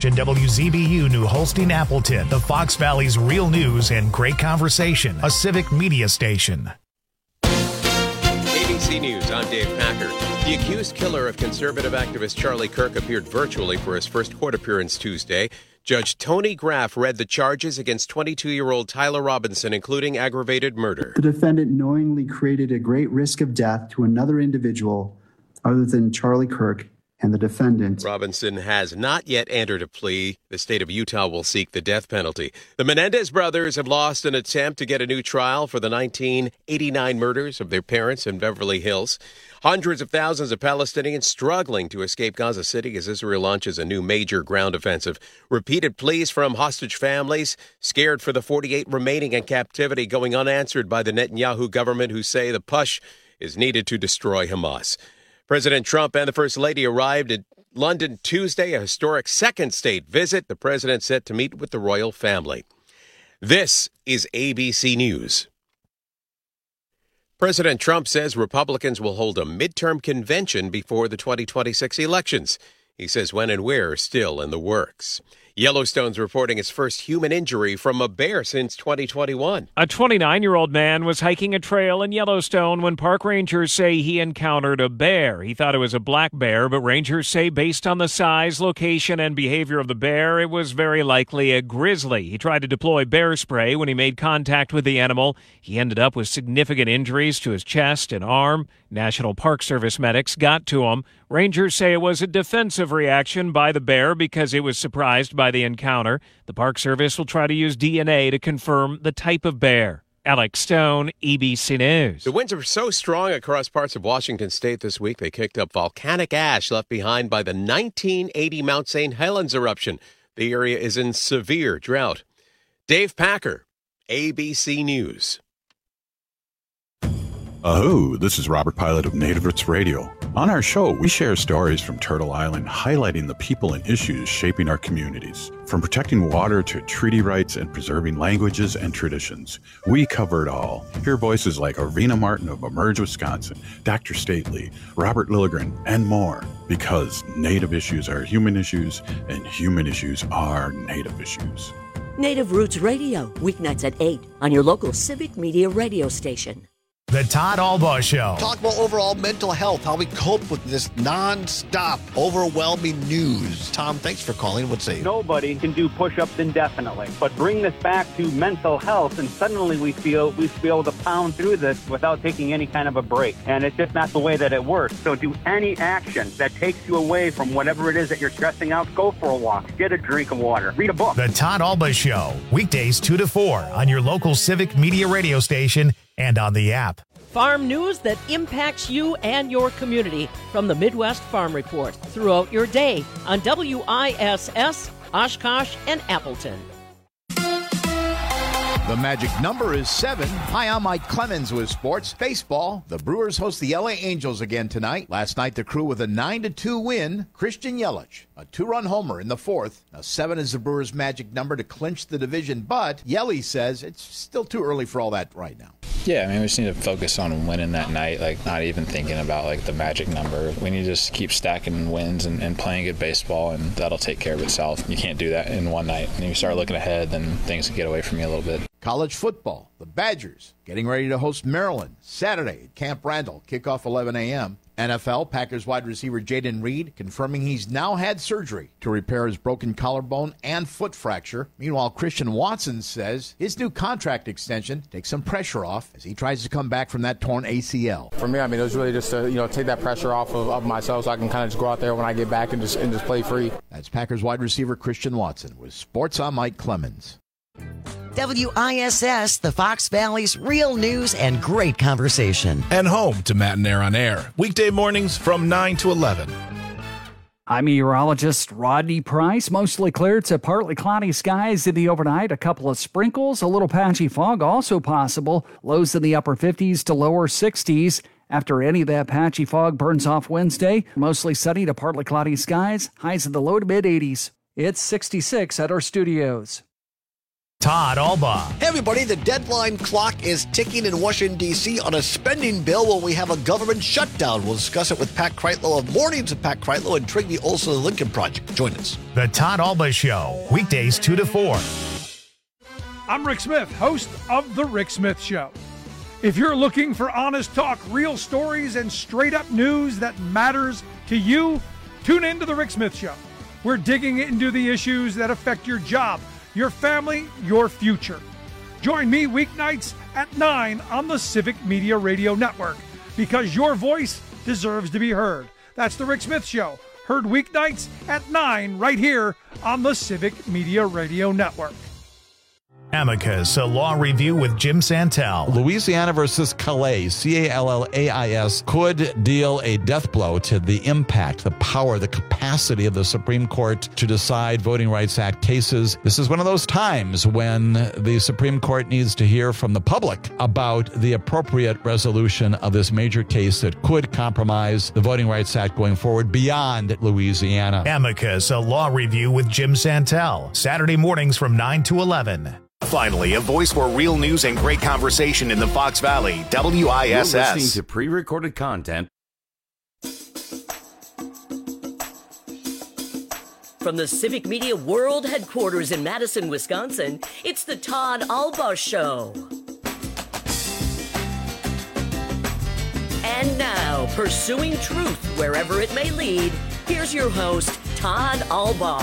station WZBU New Holstein Appleton, the Fox Valley's real news and great conversation, a civic media station. ABC News, I'm Dave Packer. The accused killer of conservative activist Charlie Kirk appeared virtually for his first court appearance Tuesday. Judge Tony Graff read the charges against 22-year-old Tyler Robinson, including aggravated murder. The defendant knowingly created a great risk of death to another individual other than Charlie Kirk and the defendant. Robinson has not yet entered a plea. The state of Utah will seek the death penalty. The Menendez brothers have lost an attempt to get a new trial for the 1989 murders of their parents in Beverly Hills. Hundreds of thousands of Palestinians struggling to escape Gaza City as Israel launches a new major ground offensive. Repeated pleas from hostage families, scared for the 48 remaining in captivity, going unanswered by the Netanyahu government, who say the push is needed to destroy Hamas. President Trump and the First Lady arrived in London Tuesday, a historic second state visit. The president set to meet with the royal family. This is ABC News. President Trump says Republicans will hold a midterm convention before the 2026 elections. He says when and where are still in the works. Yellowstone's reporting its first human injury from a bear since 2021. A 29-year-old man was hiking a trail in Yellowstone when park rangers say he encountered a bear. He thought it was a black bear, but rangers say based on the size, location, and behavior of the bear, it was very likely a grizzly. He tried to deploy bear spray when he made contact with the animal. He ended up with significant injuries to his chest and arm. National Park Service medics got to him. Rangers say it was a defensive reaction by the bear because it was surprised by the encounter. The Park Service will try to use DNA to confirm the type of bear. Alex Stone, ABC News. The winds are so strong across parts of Washington state this week, they kicked up volcanic ash left behind by the 1980 Mount St. Helens eruption. The area is in severe drought. Dave Packer, ABC News. This is Robert Pilot of Native Roots Radio. On our show, we share stories from Turtle Island highlighting the people and issues shaping our communities. From protecting water to treaty rights and preserving languages and traditions, we cover it all. Hear voices like Arvina Martin of Emerge, Wisconsin, Dr. Stately, Robert Lilligren, and more. Because Native issues are human issues, and human issues are Native issues. Native Roots Radio, weeknights at 8 on your local civic media radio station. The Todd Albaugh Show. Talk about overall mental health, how we cope with this non-stop, overwhelming news. Tom, thanks for calling. What's say? Nobody can do push-ups indefinitely, but bring this back to mental health, and suddenly we feel we should be able to pound through this without taking any kind of a break. And it's just not the way that it works. So do any action that takes you away from whatever it is that you're stressing out. Go for a walk, get a drink of water, read a book. The Todd Albaugh Show, weekdays 2 to 4 on your local civic media radio station and on the app. Farm news that impacts you and your community from the Midwest Farm Report throughout your day on WISS, Oshkosh, and Appleton. The magic number is 7. Hi, I'm Mike Clemens with Sports Baseball. The Brewers host the LA Angels again tonight. Last night, the Crew with a 9-2 win. Christian Yelich, a 2-run homer in the 4th. Now, 7 is the Brewers' magic number to clinch the division, but Yelich says it's still too early for all that right now. Yeah, I mean, we just need to focus on winning that night, like not even thinking about like the magic number. We need to just keep stacking wins and playing good baseball, and that'll take care of itself. You can't do that in one night. And if you start looking ahead, then things can get away from you a little bit. College football, the Badgers getting ready to host Maryland Saturday at Camp Randall, kickoff 11 a.m. NFL, Packers wide receiver Jaden Reed confirming he's now had surgery to repair his broken collarbone and foot fracture. Meanwhile, Christian Watson says his new contract extension takes some pressure off as he tries to come back from that torn ACL. For me, I mean, it was really just to take that pressure off of myself so I can kind of just go out there when I get back and just play free. That's Packers wide receiver Christian Watson with Sports on Mike Clemens. WISS, the Fox Valley's real news and great conversation. And home to Matt and Air on Air. Weekday mornings from 9 to 11. I'm meteorologist Rodney Price. Mostly clear to partly cloudy skies in the overnight. A couple of sprinkles, a little patchy fog also possible. Lows in the upper 50s to lower 60s. After any of that patchy fog burns off Wednesday, mostly sunny to partly cloudy skies. Highs in the low to mid 80s. It's 66 at our studios. Todd Alba. Hey, everybody, the deadline clock is ticking in Washington, D.C. on a spending bill when we have a government shutdown. We'll discuss it with Pat Kreitlow of Mornings of Pat Kreitlow and Trigby Olson of the Lincoln Project. Join us. The Todd Alba Show, weekdays 2 to 4. I'm Rick Smith, host of The Rick Smith Show. If you're looking for honest talk, real stories, and straight-up news that matters to you, tune in to The Rick Smith Show. We're digging into the issues that affect your job, your family, your future. Join me weeknights at 9 on the Civic Media Radio Network, because your voice deserves to be heard. That's The Rick Smith Show, heard weeknights at 9 right here on the Civic Media Radio Network. Amicus, a law review with Jim Santel. Louisiana versus Calais, Callais, could deal a death blow to the impact, the power, the capacity of the Supreme Court to decide Voting Rights Act cases. This is one of those times when the Supreme Court needs to hear from the public about the appropriate resolution of this major case that could compromise the Voting Rights Act going forward beyond Louisiana. Amicus, a law review with Jim Santel. Saturday mornings from 9 to 11. Finally, a voice for real news and great conversation in the Fox Valley, WISS. You're listening to pre-recorded content. From the Civic Media World Headquarters in Madison, Wisconsin, it's the Todd Alba Show. And now, pursuing truth wherever it may lead, here's your host, Todd Alba.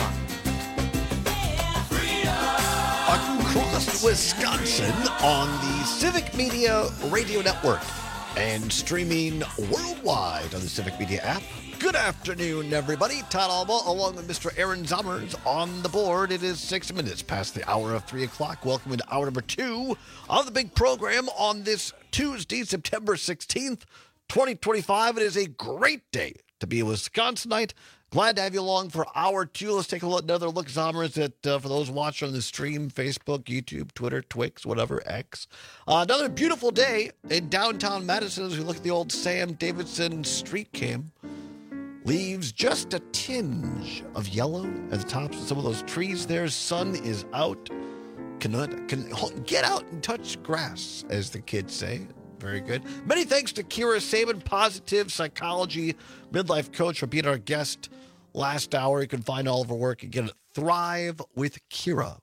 Across Wisconsin on the Civic Media Radio Network and streaming worldwide on the Civic Media app. Good afternoon, everybody. Todd Alba along with Mr. Aaron Zommers on the board. It is 6 minutes past the hour of 3 o'clock. Welcome into hour number 2 of the big program on this Tuesday, September 16th, 2025. It is a great day to be a Wisconsinite. Glad to have you along for hour 2. Let's take another look, Zommers, at for those watching on the stream, Facebook, YouTube, Twitter, Twix, whatever, X. Another beautiful day in downtown Madison as we look at the old Sam Davidson street cam. Leaves just a tinge of yellow at the tops of some of those trees there. Sun is out. Can get out and touch grass, as the kids say. Very good. Many thanks to Kira Sabin, positive psychology midlife coach, for being our guest last hour. You can find all of her work again at Thrive with Kira.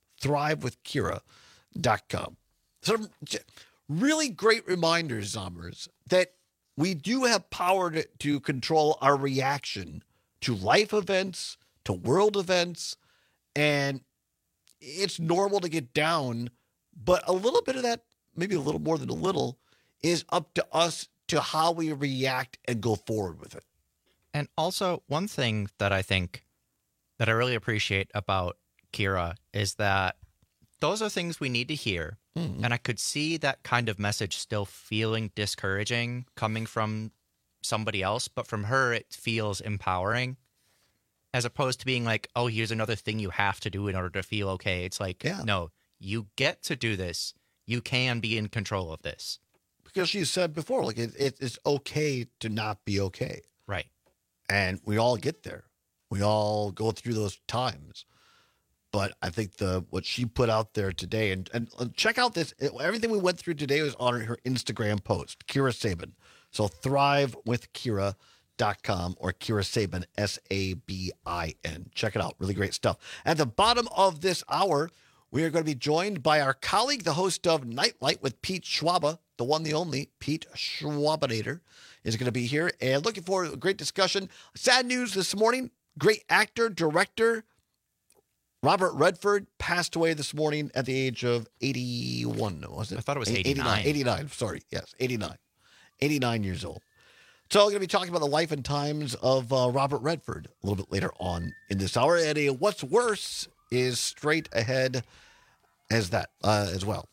ThriveWithKira.com. Some really great reminders, Zommers, that we do have power to control our reaction to life events, to world events, and it's normal to get down, but a little bit of that, maybe a little more than a little, is up to us to how we react and go forward with it. And also, one thing that I think that I really appreciate about Kira is that those are things we need to hear. Mm-hmm. And I could see that kind of message still feeling discouraging coming from somebody else, but from her, it feels empowering, as opposed to being like, oh, here's another thing you have to do in order to feel okay. It's like, no, you get to do this. You can be in control of this. Because she said before, like it's okay to not be okay. Right. And we all get there. We all go through those times. But I think what she put out there today, and check out this, everything we went through today was on her Instagram post, Kira Sabin. So ThriveWithKira.com or Kira Sabin, Sabin. Check it out. Really great stuff. At the bottom of this hour, we are going to be joined by our colleague, the host of Nightlight with Pete Schwaba, the one, the only, Pete Schwabinator, is going to be here. And looking forward to a great discussion. Sad news this morning. Great actor, director, Robert Redford passed away this morning at the age of 81, was it? I thought it was 89. 89, sorry. Yes, 89. 89 years old. So we're going to be talking about the life and times of Robert Redford a little bit later on in this hour. And What's Worse is straight ahead as that as well.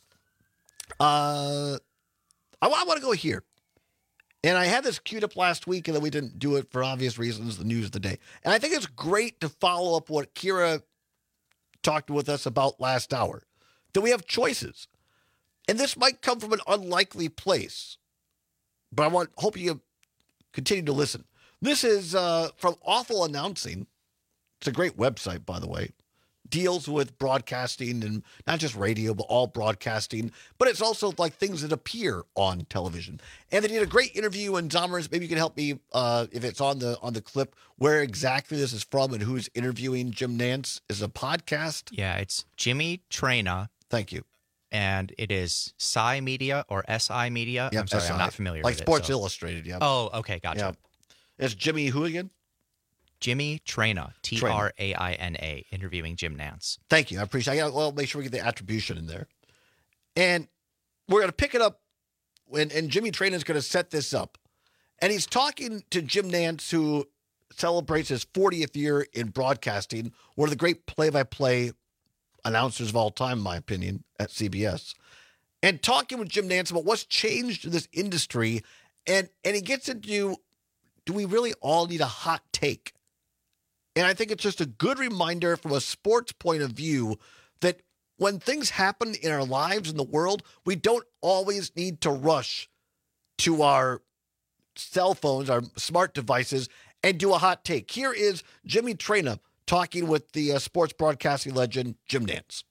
I want to go here. And I had this queued up last week, and then we didn't do it for obvious reasons, the news of the day. And I think it's great to follow up what Kira talked with us about last hour, that we have choices. And this might come from an unlikely place, but hope you continue to listen. This is from Awful Announcing. It's a great website, by the way, deals with broadcasting and not just radio, but all broadcasting. But it's also like things that appear on television. And they did a great interview. And Zommers, maybe you can help me if it's on the clip where exactly this is from and who's interviewing Jim Nantz. Is it a podcast? Yeah, it's Jimmy Traina. Thank you. And it is Sci Media or SI Media. Yep, I'm sorry, SI. I'm not familiar like with Sports it. Illustrated, yeah. Oh, okay, gotcha. Yep. It's Jimmy who again? Jimmy Traina, Traina, interviewing Jim Nantz. Thank you. I appreciate it. Well, make sure we get the attribution in there. And we're going to pick it up and Jimmy Traina is going to set this up. And he's talking to Jim Nantz, who celebrates his 40th year in broadcasting, one of the great play-by-play announcers of all time, in my opinion, at CBS. And talking with Jim Nantz about what's changed in this industry. And he gets into, do we really all need a hot take? And I think it's just a good reminder from a sports point of view that when things happen in our lives in the world, we don't always need to rush to our cell phones, our smart devices, and do a hot take. Here is Jimmy Traina talking with the sports broadcasting legend, Jim Nantz.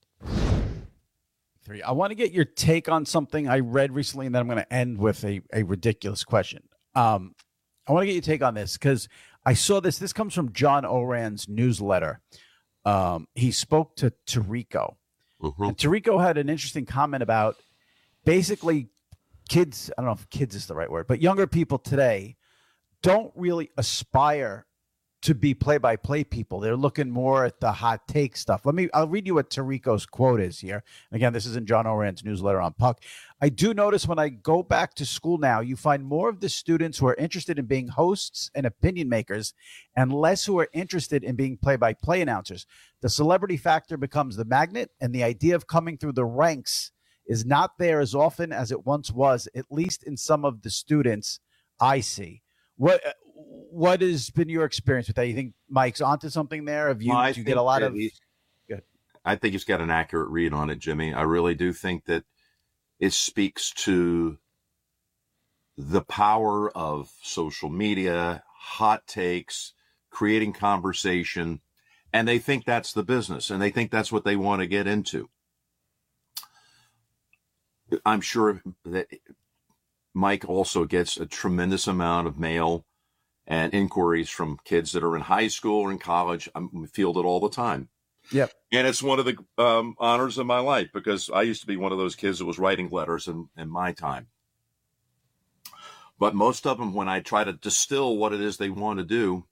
I want to get your take on something I read recently, and then I'm going to end with a ridiculous question. I want to get your take on this because I saw this. This comes from John Oran's newsletter. He spoke to Tirico. And Tirico had an interesting comment about basically kids. I don't know if kids is the right word, but younger people today don't really aspire to be play-by-play people. They're looking more at the hot take stuff. I'll read you what Tirico's quote is here. Again, this is in John Oran's newsletter on Puck. I do notice when I go back to school now, you find more of the students who are interested in being hosts and opinion makers and less who are interested in being play-by-play announcers. The celebrity factor becomes the magnet, and the idea of coming through the ranks is not there as often as it once was, at least in some of the students I see. What has been your experience with that? You think Mike's onto something there? Do you get a lot of? Good. I think he's got an accurate read on it, Jimmy. I really do think that it speaks to the power of social media, hot takes, creating conversation, and they think that's the business, and they think that's what they want to get into. I'm sure that Mike also gets a tremendous amount of mail and inquiries from kids that are in high school or in college. I field it all the time. Yep. And it's one of the honors of my life because I used to be one of those kids that was writing letters in my time. But most of them, when I try to distill what it is they want to do,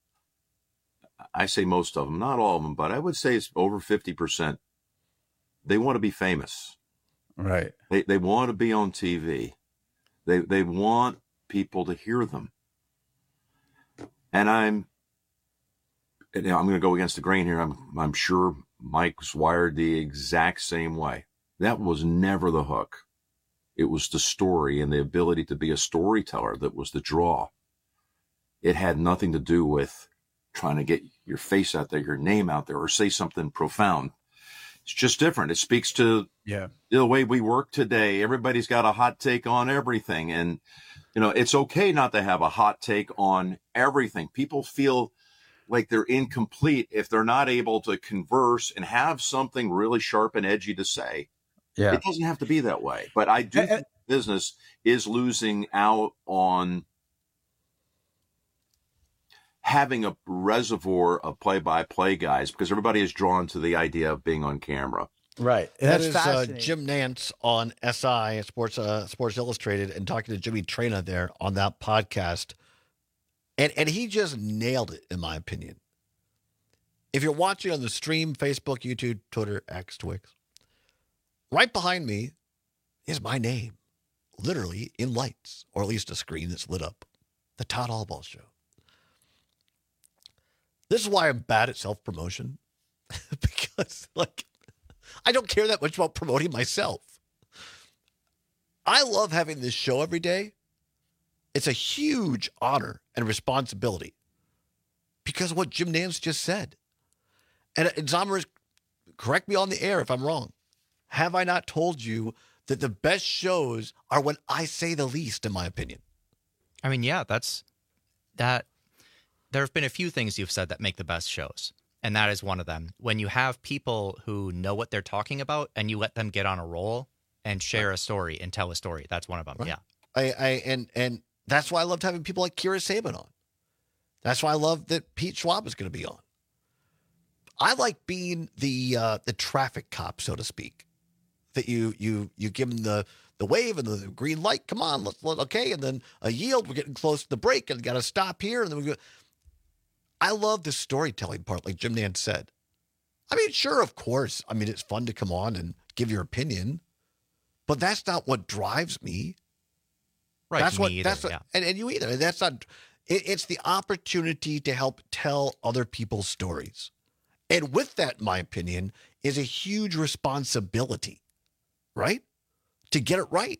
I say most of them, not all of them, but I would say it's over 50%. They want to be famous. Right. They want to be on TV. They want people to hear them. And I'm going to go against the grain here. I'm sure Mike's wired the exact same way. That was never the hook. It was the story and the ability to be a storyteller that was the draw. It had nothing to do with trying to get your face out there, your name out there, or say something profound. It's just different. It speaks to the way we work today. Everybody's got a hot take on everything. And, it's okay not to have a hot take on everything. People feel like they're incomplete if they're not able to converse and have something really sharp and edgy to say. Yeah. It doesn't have to be that way. But I do think business is losing out on having a reservoir of play-by-play guys because everybody is drawn to the idea of being on camera. Right. That is Jim Nantz on SI, Sports Illustrated, and talking to Jimmy Traina there on that podcast. And he just nailed it, in my opinion. If you're watching on the stream, Facebook, YouTube, Twitter, X, Twix, right behind me is my name, literally in lights, or at least a screen that's lit up. The Todd Albaugh Show. This is why I'm bad at self-promotion. Because, I don't care that much about promoting myself. I love having this show every day. It's a huge honor and responsibility because of what Jim Nantz just said. And Zommers, correct me on the air if I'm wrong. Have I not told you that the best shows are when I say the least, in my opinion? I mean, yeah, that's that. There have been a few things you've said that make the best shows. And that is one of them. When you have people who know what they're talking about and you let them get on a roll and share a story and tell a story, that's one of them. Right. Yeah. And that's why I loved having people like Kira Saban on. That's why I love that Pete Schwab is going to be on. I like being the traffic cop, so to speak. That you give them the wave and the green light. Come on, let's okay, and then a yield. We're getting close to the break, and got to stop here, and then we go. I love the storytelling part, like Jim Nantz said. I mean, sure, of course. I mean, it's fun to come on and give your opinion, but that's not what drives me. Right. That's what. Either, that's what, yeah. and you either. That's not. It's the opportunity to help tell other people's stories. And with that, in my opinion, is a huge responsibility, right? To get it right.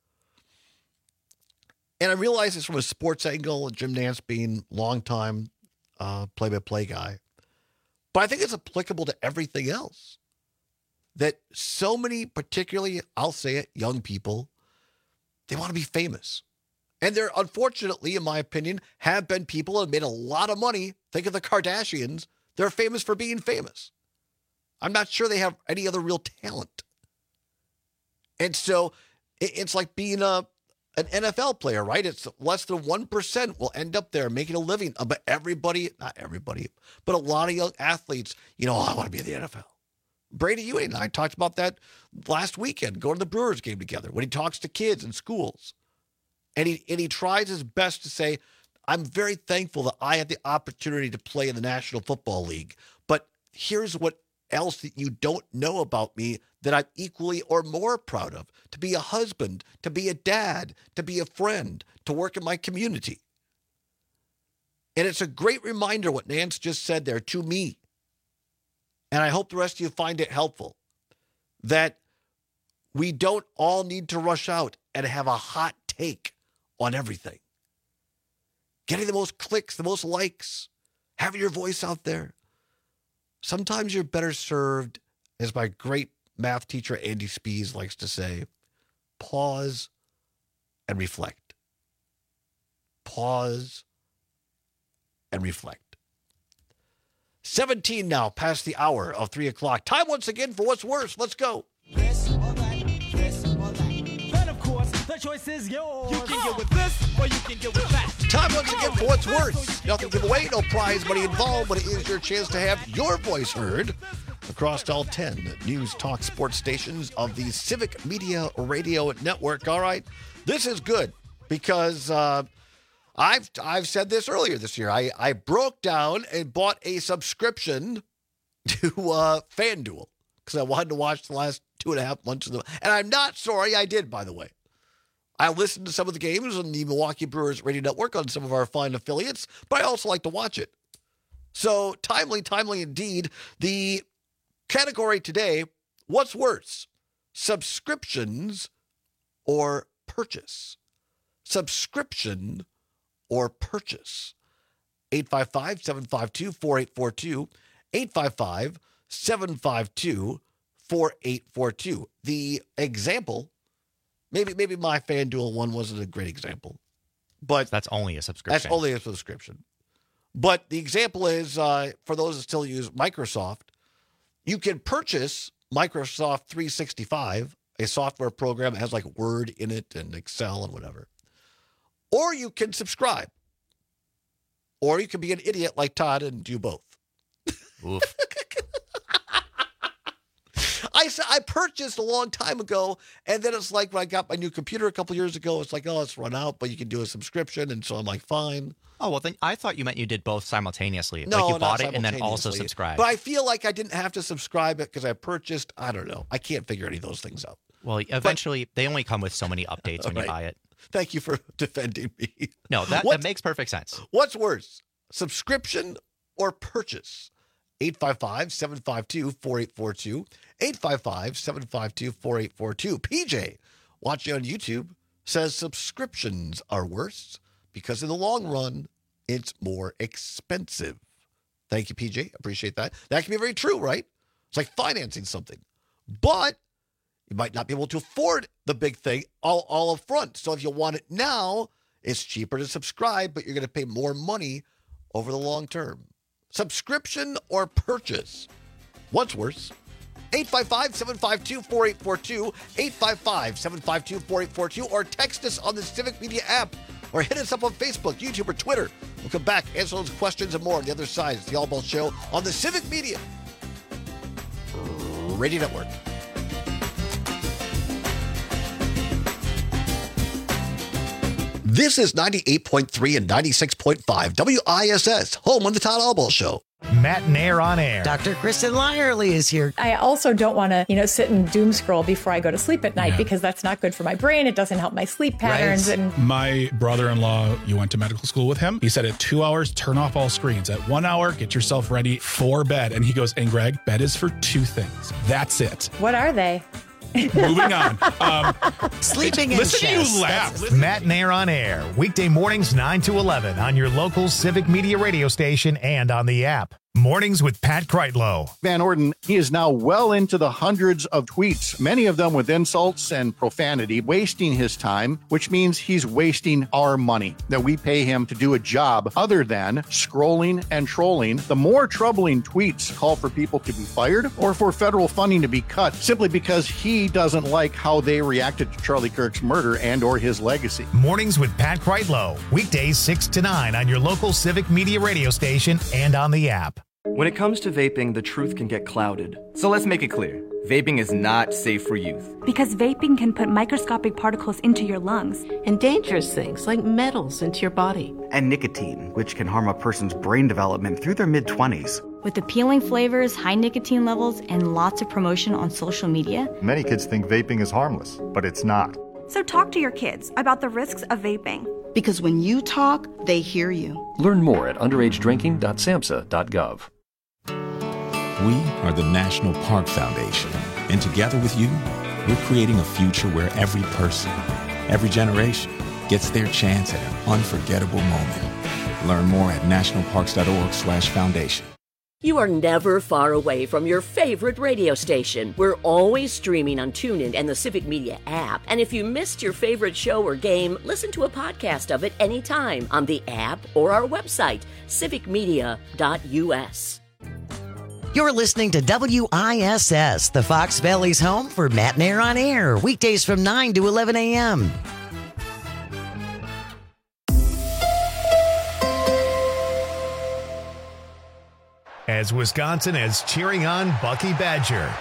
And I realize this from a sports angle, Jim Nantz being longtime play-by-play guy. But I think it's applicable to everything else. That so many, particularly, I'll say it, young people, they want to be famous. And there, unfortunately, in my opinion, have been people who have made a lot of money. Think of the Kardashians. They're famous for being famous. I'm not sure they have any other real talent. And so it's like being an NFL player, right? It's less than 1% will end up there making a living. But everybody, not everybody, but a lot of young athletes, I want to be in the NFL. Brady Ewing and I talked about that last weekend, going to the Brewers game together, when he talks to kids in schools. And he tries his best to say, I'm very thankful that I had the opportunity to play in the National Football League. But here's what else that you don't know about me that I'm equally or more proud of. To be a husband, to be a dad, to be a friend, to work in my community. And it's a great reminder what Nantz just said there to me. And I hope the rest of you find it helpful. That we don't all need to rush out and have a hot take on everything. Getting the most clicks, the most likes, having your voice out there. Sometimes you're better served, as my great math teacher Andy Spees likes to say, pause and reflect. Pause and reflect. 17 now, past the hour of 3 o'clock. Time once again for What's Worse. Let's go. This or that. Then, of course, the choice is yours. You can get with this or you can get with that. Time once again for What's Worse. Nothing to give away, no prize money involved, but it is your chance to have your voice heard across all 10 news talk sports stations of the Civic Media Radio Network. All right, this is good because I've said this earlier this year. I broke down and bought a subscription to FanDuel because I wanted to watch the last 2.5 months of and I'm not sorry I did, by the way. I listened to some of the games on the Milwaukee Brewers Radio Network on some of our fine affiliates, but I also like to watch it. So timely indeed. The category today, what's worse, subscriptions or purchase? Subscription or purchase? 855-752-4842, 855-752-4842. The example, maybe my FanDuel one wasn't a great example, but that's only a subscription. That's only a subscription. But the example is, for those that still use Microsoft, you can purchase Microsoft 365, a software program that has like Word in it and Excel and whatever. Or you can subscribe. Or you can be an idiot like Todd and do both. Oof. I purchased a long time ago, and then it's like when I got my new computer a couple years ago, it's like, oh, it's run out, but you can do a subscription, and so I'm like, fine. Oh, well, then I thought you meant you did both simultaneously. No, like you bought not it and then also subscribed. But I feel like I didn't have to subscribe it because I purchased, I don't know. I can't figure any of those things out. Well, eventually, they only come with so many updates when you buy it. Thank you for defending me. No, that makes perfect sense. What's worse, subscription or purchase? 855-752-4842, 855-752-4842. PJ, watching on YouTube, says subscriptions are worse because in the long run, it's more expensive. Thank you, PJ. Appreciate that. That can be very true, right? It's like financing something. But you might not be able to afford the big thing all up front. So if you want it now, it's cheaper to subscribe, but you're going to pay more money over the long term. Subscription or purchase? What's worse? 855-752-4842, 855-752-4842, or text us on the Civic Media app, or hit us up on Facebook, YouTube, or Twitter. We'll come back, answer those questions and more on the other side. It's the All Ball Show on the Civic Media Radio Network. This is 98.3 and 96.5 WISS, home on the Todd All Ball Show. Matt Nair on air. Dr. Kristen Lyerly is here. I also don't want to, sit and doom scroll before I go to sleep at night because that's not good for my brain. It doesn't help my sleep patterns. Right. And my brother-in-law, you went to medical school with him. He said at 2 hours, turn off all screens. At 1 hour, get yourself ready for bed. And he goes, and Greg, bed is for two things. That's it. What are they? Moving on. Sleeping in Listen chess. to you laugh. Matt Nair on air. Weekday mornings 9 to 11 on your local Civic Media radio station and on the app. Mornings with Pat Kreitlow. Van Orden, he is now well into the hundreds of tweets, many of them with insults and profanity, wasting his time, which means he's wasting our money that we pay him to do a job other than scrolling and trolling. The more troubling tweets call for people to be fired or for federal funding to be cut simply because he doesn't like how they reacted to Charlie Kirk's murder and or his legacy. Mornings with Pat Kreitlow. Weekdays 6 to 9 on your local Civic Media radio station and on the app. When it comes to vaping, the truth can get clouded. So let's make it clear. Vaping is not safe for youth. Because vaping can put microscopic particles into your lungs. And dangerous things like metals into your body. And nicotine, which can harm a person's brain development through their mid-20s. With appealing flavors, high nicotine levels, and lots of promotion on social media. Many kids think vaping is harmless, but it's not. So talk to your kids about the risks of vaping. Because when you talk, they hear you. Learn more at underagedrinking.samhsa.gov. We are the National Park Foundation, and together with you, we're creating a future where every person, every generation, gets their chance at an unforgettable moment. Learn more at nationalparks.org/foundation. You are never far away from your favorite radio station. We're always streaming on TuneIn and the Civic Media app. And if you missed your favorite show or game, listen to a podcast of it anytime on the app or our website, civicmedia.us. You're listening to WISS, the Fox Valley's home for Matt Nair on air, weekdays from 9 to 11 a.m. As Wisconsin is cheering on Bucky Badger.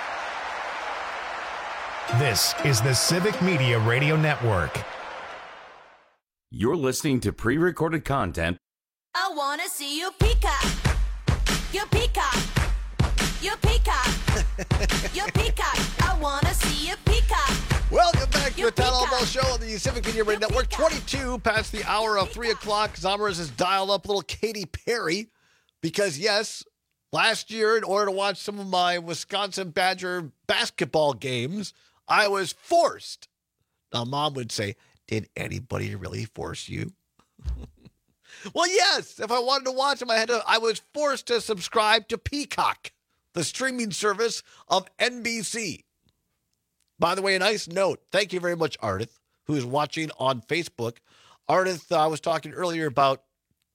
This is the Civic Media Radio Network. You're listening to pre-recorded content. I want to see you peacock. You peacock. You peacock. You peacock. I want to see you peacock. Welcome back to the Town Hall Ball Show on the Civic Media Radio Network. 22 past the hour of 3 o'clock. Zommers has dialed up a little Katy Perry because, yes, last year, in order to watch some of my Wisconsin Badger basketball games, I was forced. Now, Mom would say, did anybody really force you? Well, yes. If I wanted to watch them, I was forced to subscribe to Peacock, the streaming service of NBC. By the way, a nice note. Thank you very much, Ardith, who is watching on Facebook. Ardith, I was talking earlier about,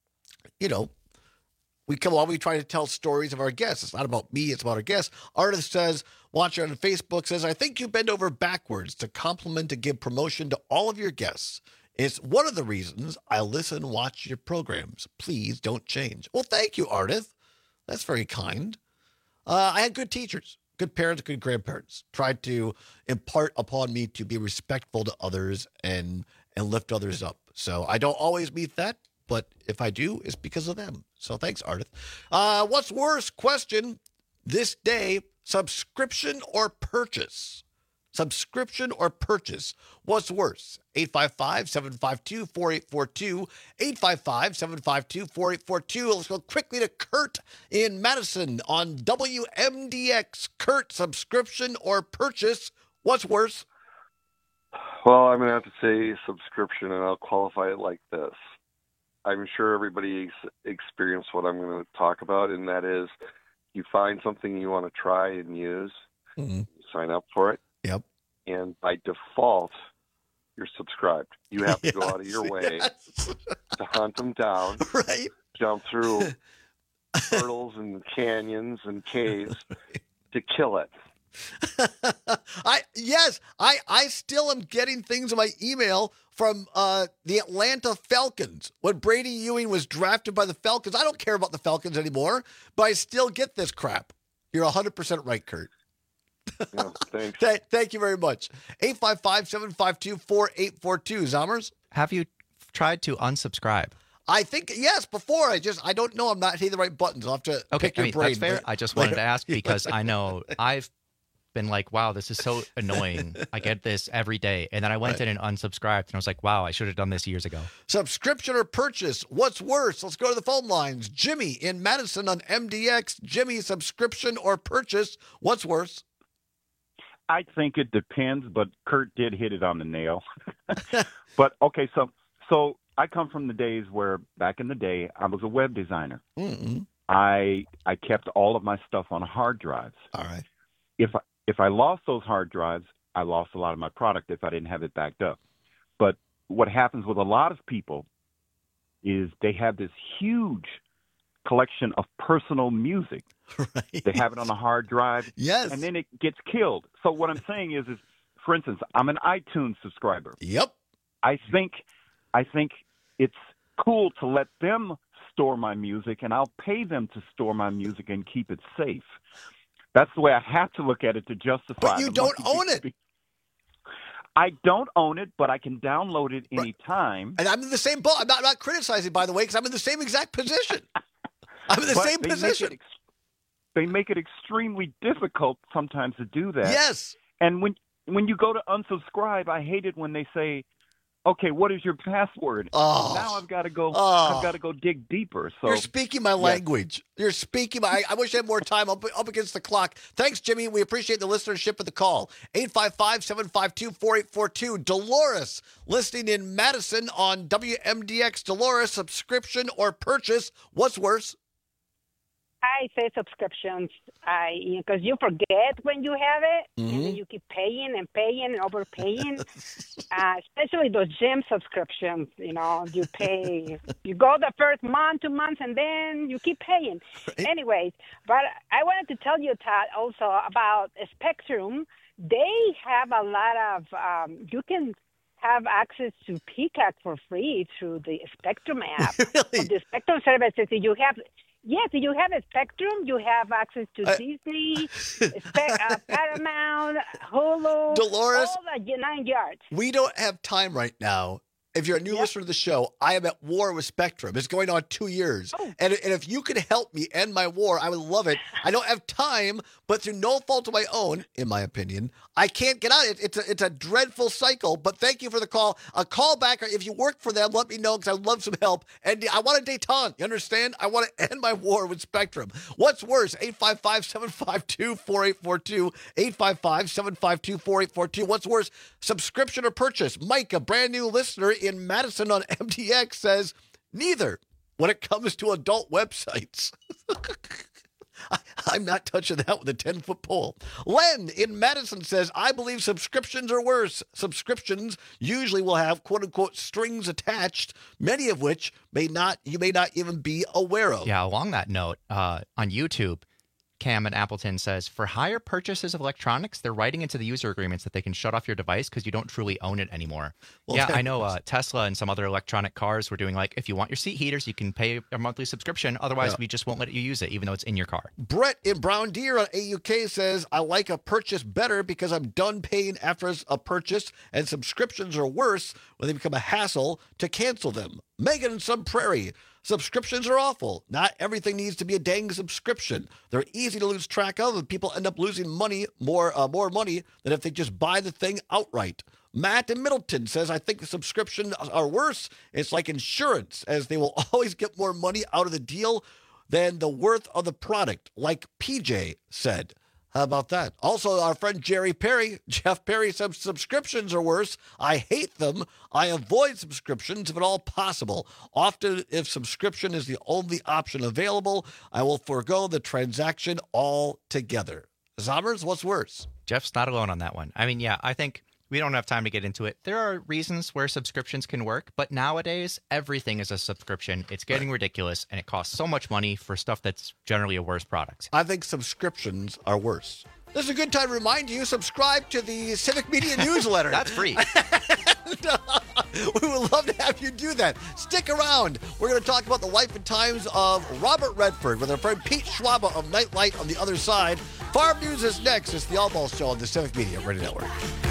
we come along, we try to tell stories of our guests. It's not about me, it's about our guests. Ardith says, watching on Facebook, says, I think you bend over backwards to compliment and give promotion to all of your guests. It's one of the reasons I listen and watch your programs. Please don't change. Well, thank you, Ardith. That's very kind. I had good teachers, good parents, good grandparents. Tried to impart upon me to be respectful to others and lift others up. So I don't always meet that, but if I do, it's because of them. So thanks, Ardith. What's worse? Question this day, subscription or purchase? Subscription or purchase? What's worse? 855-752-4842. 855-752-4842. Let's go quickly to Kurt in Madison on WMDX. Kurt, subscription or purchase? What's worse? Well, I'm going to have to say subscription, and I'll qualify it like this. I'm sure everybody experienced what I'm going to talk about, and that is you find something you want to try and use, you sign up for it. Yep. And by default, you're subscribed. You have to go out of your way to hunt them down, right? jump through turtles and canyons and caves to kill it. I still am getting things in my email from the Atlanta Falcons when Brady Ewing was drafted by the Falcons. I don't care about the Falcons anymore, but I still get this crap. You're 100% right, Kurt. Yeah, thanks. Thank you very much. 855-752-4842. Zommers? Have you tried to unsubscribe? I think, yes, before. I don't know. I'm not hitting the right buttons. I'll have to pick your brain. That's fair. I just wanted to ask because I know I've been like, wow, this is so annoying. I get this every day. And then I went in and unsubscribed, and I was like, wow, I should have done this years ago. Subscription or purchase? What's worse? Let's go to the phone lines. Jimmy in Madison on MDX. Jimmy, subscription or purchase? What's worse? I think it depends, but Kurt did hit it on the nail. But, okay, so I come from the days where, back in the day, I was a web designer. Mm-hmm. I kept all of my stuff on hard drives. All right. If I lost those hard drives, I lost a lot of my product if I didn't have it backed up. But what happens with a lot of people is they have this huge collection of personal music. Right. They have it on a hard drive. Yes. And then it gets killed. So what I'm saying is, for instance, I'm an iTunes subscriber. Yep. I think it's cool to let them store my music, and I'll pay them to store my music and keep it safe. That's the way I have to look at it to justify. But you don't own it. I don't own it, but I can download it anytime. And I'm in the same boat. I'm not criticizing, by the way, because I'm in the same exact position. I'm in the same position. They make it extremely difficult sometimes to do that. Yes. And when you go to unsubscribe, I hate it when they say, okay, what is your password? Oh. Now I've got to go. I've got to go dig deeper. So you're speaking my language. You're speaking my. I wish I had more time. Up against the clock. Thanks, Jimmy. We appreciate the listenership of the call. 855-752-4842. Dolores, listening in Madison on WMDX. Dolores, subscription or purchase? What's worse? I say subscriptions, because you forget when you have it, and then you keep paying and paying and overpaying. Especially those gym subscriptions, you pay, you go the first month, 2 months, and then you keep paying. Right. Anyways, but I wanted to tell you, Todd, also about Spectrum. They have a lot of, you can have access to Peacock for free through the Spectrum app. Really? The Spectrum services you have. Yes, you have a Spectrum. You have access to Disney, Paramount, Hulu, Dolores, all the 9 yards. We don't have time right now. If you're a new listener to the show, I am at war with Spectrum. It's going on 2 years. Oh. And if you could help me end my war, I would love it. I don't have time, but through no fault of my own, in my opinion, I can't get out. It's a dreadful cycle, but thank you for the call. A call back. If you work for them, let me know because I would love some help. And I want a detente. You understand? I want to end my war with Spectrum. What's worse? 855-752-4842. 855-752-4842. What's worse? Subscription or purchase? Mike, a brand new listener in Madison on MDX, says neither when it comes to adult websites. I'm not touching that with a 10-foot pole. Len in Madison says, I believe subscriptions are worse. Subscriptions usually will have quote-unquote strings attached, many of which you may not even be aware of. Yeah, along that note, on YouTube, Cam in Appleton says, for higher purchases of electronics, they're writing into the user agreements that they can shut off your device because you don't truly own it anymore. Well, yeah, I know Tesla and some other electronic cars were doing if you want your seat heaters, you can pay a monthly subscription. Otherwise, we just won't let you use it, even though it's in your car. Brett in Brown Deer on AUK says, I like a purchase better because I'm done paying after a purchase, and subscriptions are worse when they become a hassle to cancel them. Megan in Sun Prairie, subscriptions are awful. Not everything needs to be a dang subscription. They're easy to lose track of, and people end up losing more money than if they just buy the thing outright. Matt in Middleton says, I think the subscriptions are worse. It's like insurance, as they will always get more money out of the deal than the worth of the product, like PJ said. How about that? Also, our friend Jeff Perry says subscriptions are worse. I hate them. I avoid subscriptions if at all possible. Often, if subscription is the only option available, I will forego the transaction altogether. Zommers, what's worse? Jeff's not alone on that one. I mean, yeah, I think We don't have time to get into it. There are reasons where subscriptions can work, but nowadays, everything is a subscription. It's getting ridiculous, and it costs so much money for stuff that's generally a worse product. I think subscriptions are worse. This is a good time to remind you, subscribe to the Civic Media newsletter. That's free. We would love to have you do that. Stick around. We're going to talk about the life and times of Robert Redford with our friend Pete Schwaba of Nightlight on the other side. Farm News is next. It's the All Ball Show on the Civic Media Radio Network.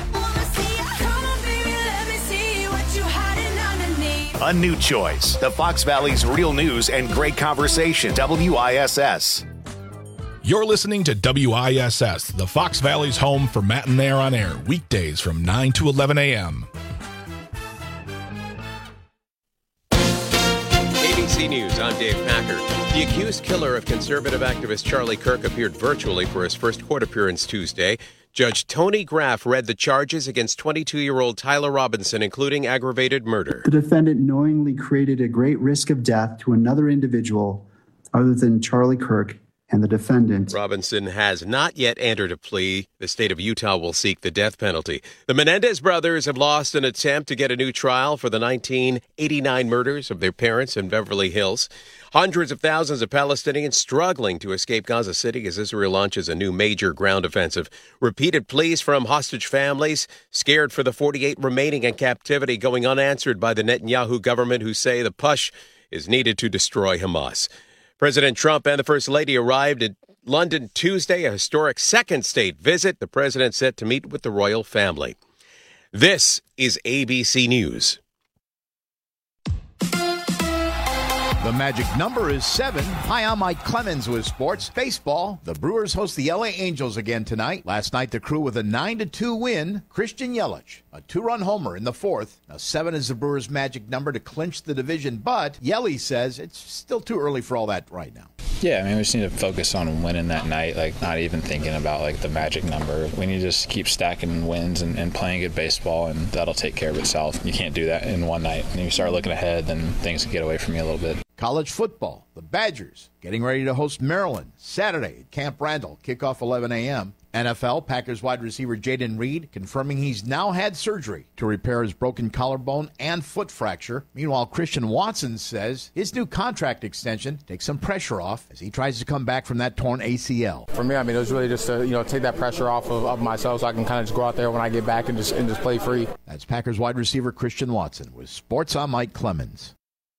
A new choice. The Fox Valley's real news and great conversation. WISS. You're listening to WISS, the Fox Valley's home for Matt and Nair on air, weekdays from 9 to 11 a.m. ABC News, I'm Dave Packer. The accused killer of conservative activist Charlie Kirk appeared virtually for his first court appearance Tuesday. Judge Tony Graff read the charges against 22-year-old Tyler Robinson, including aggravated murder. The defendant knowingly created a great risk of death to another individual other than Charlie Kirk and the defendant. Robinson has not yet entered a plea. The state of Utah will seek the death penalty. The Menendez brothers have lost an attempt to get a new trial for the 1989 murders of their parents in Beverly Hills. Hundreds of thousands of Palestinians struggling to escape Gaza City as Israel launches a new major ground offensive. Repeated pleas from hostage families, scared for the 48 remaining in captivity, going unanswered by the Netanyahu government, who say the push is needed to destroy Hamas. President Trump and the First Lady arrived in London Tuesday, a historic second state visit. The president set to meet with the royal family. This is ABC News. The magic number is 7. Hi, I'm Mike Clemens with sports. Baseball, the Brewers host the LA Angels again tonight. Last night, the Crew with a 9-2 win. Christian Yelich, a 2-run homer in the 4th. Now, 7 is the Brewers' magic number to clinch the division, but Yelich says it's still too early for all that right now. Yeah, I mean, we just need to focus on winning that night, like not even thinking about like the magic number. We need to just keep stacking wins and playing good baseball, and that'll take care of itself. You can't do that in one night. And if you start looking ahead, then things get away from you a little bit. College football, the Badgers getting ready to host Maryland Saturday at Camp Randall, kickoff 11 a.m. NFL, Packers wide receiver Jaden Reed confirming he's now had surgery to repair his broken collarbone and foot fracture. Meanwhile, Christian Watson says his new contract extension takes some pressure off as he tries to come back from that torn ACL. For me, I mean, it was really just to take that pressure off of myself so I can kind of just go out there when I get back and just play free. That's Packers wide receiver Christian Watson with Sports. I'm Mike Clemens.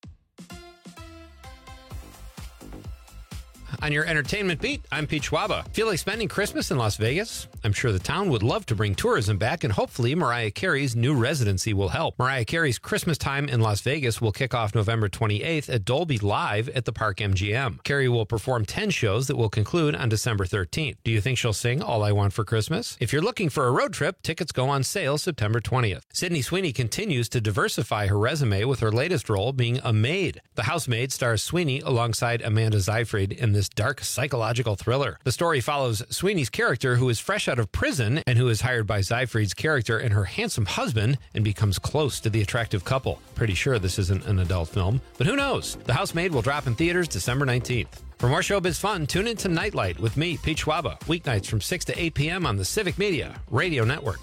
On your entertainment beat, I'm Pete Schwaba. Feel like spending Christmas in Las Vegas? I'm sure the town would love to bring tourism back, and hopefully Mariah Carey's new residency will help. Mariah Carey's Christmas Time in Las Vegas will kick off November 28th at Dolby Live at the Park MGM. Carey will perform 10 shows that will conclude on December 13th. Do you think she'll sing All I Want for Christmas? If you're looking for a road trip, tickets go on sale September 20th. Sydney Sweeney continues to diversify her resume with her latest role being a maid. The Housemaid stars Sweeney alongside Amanda Seyfried in this dark psychological thriller. The story follows Sweeney's character, who is fresh out of prison and who is hired by Seyfried's character and her handsome husband and becomes close to the attractive couple. Pretty sure this isn't an adult film, but who knows? The Housemaid will drop in theaters December 19th. For more showbiz fun, tune in to Nightlight with me, Pete Schwaba, weeknights from 6 to 8 p.m. on the Civic Media Radio Network.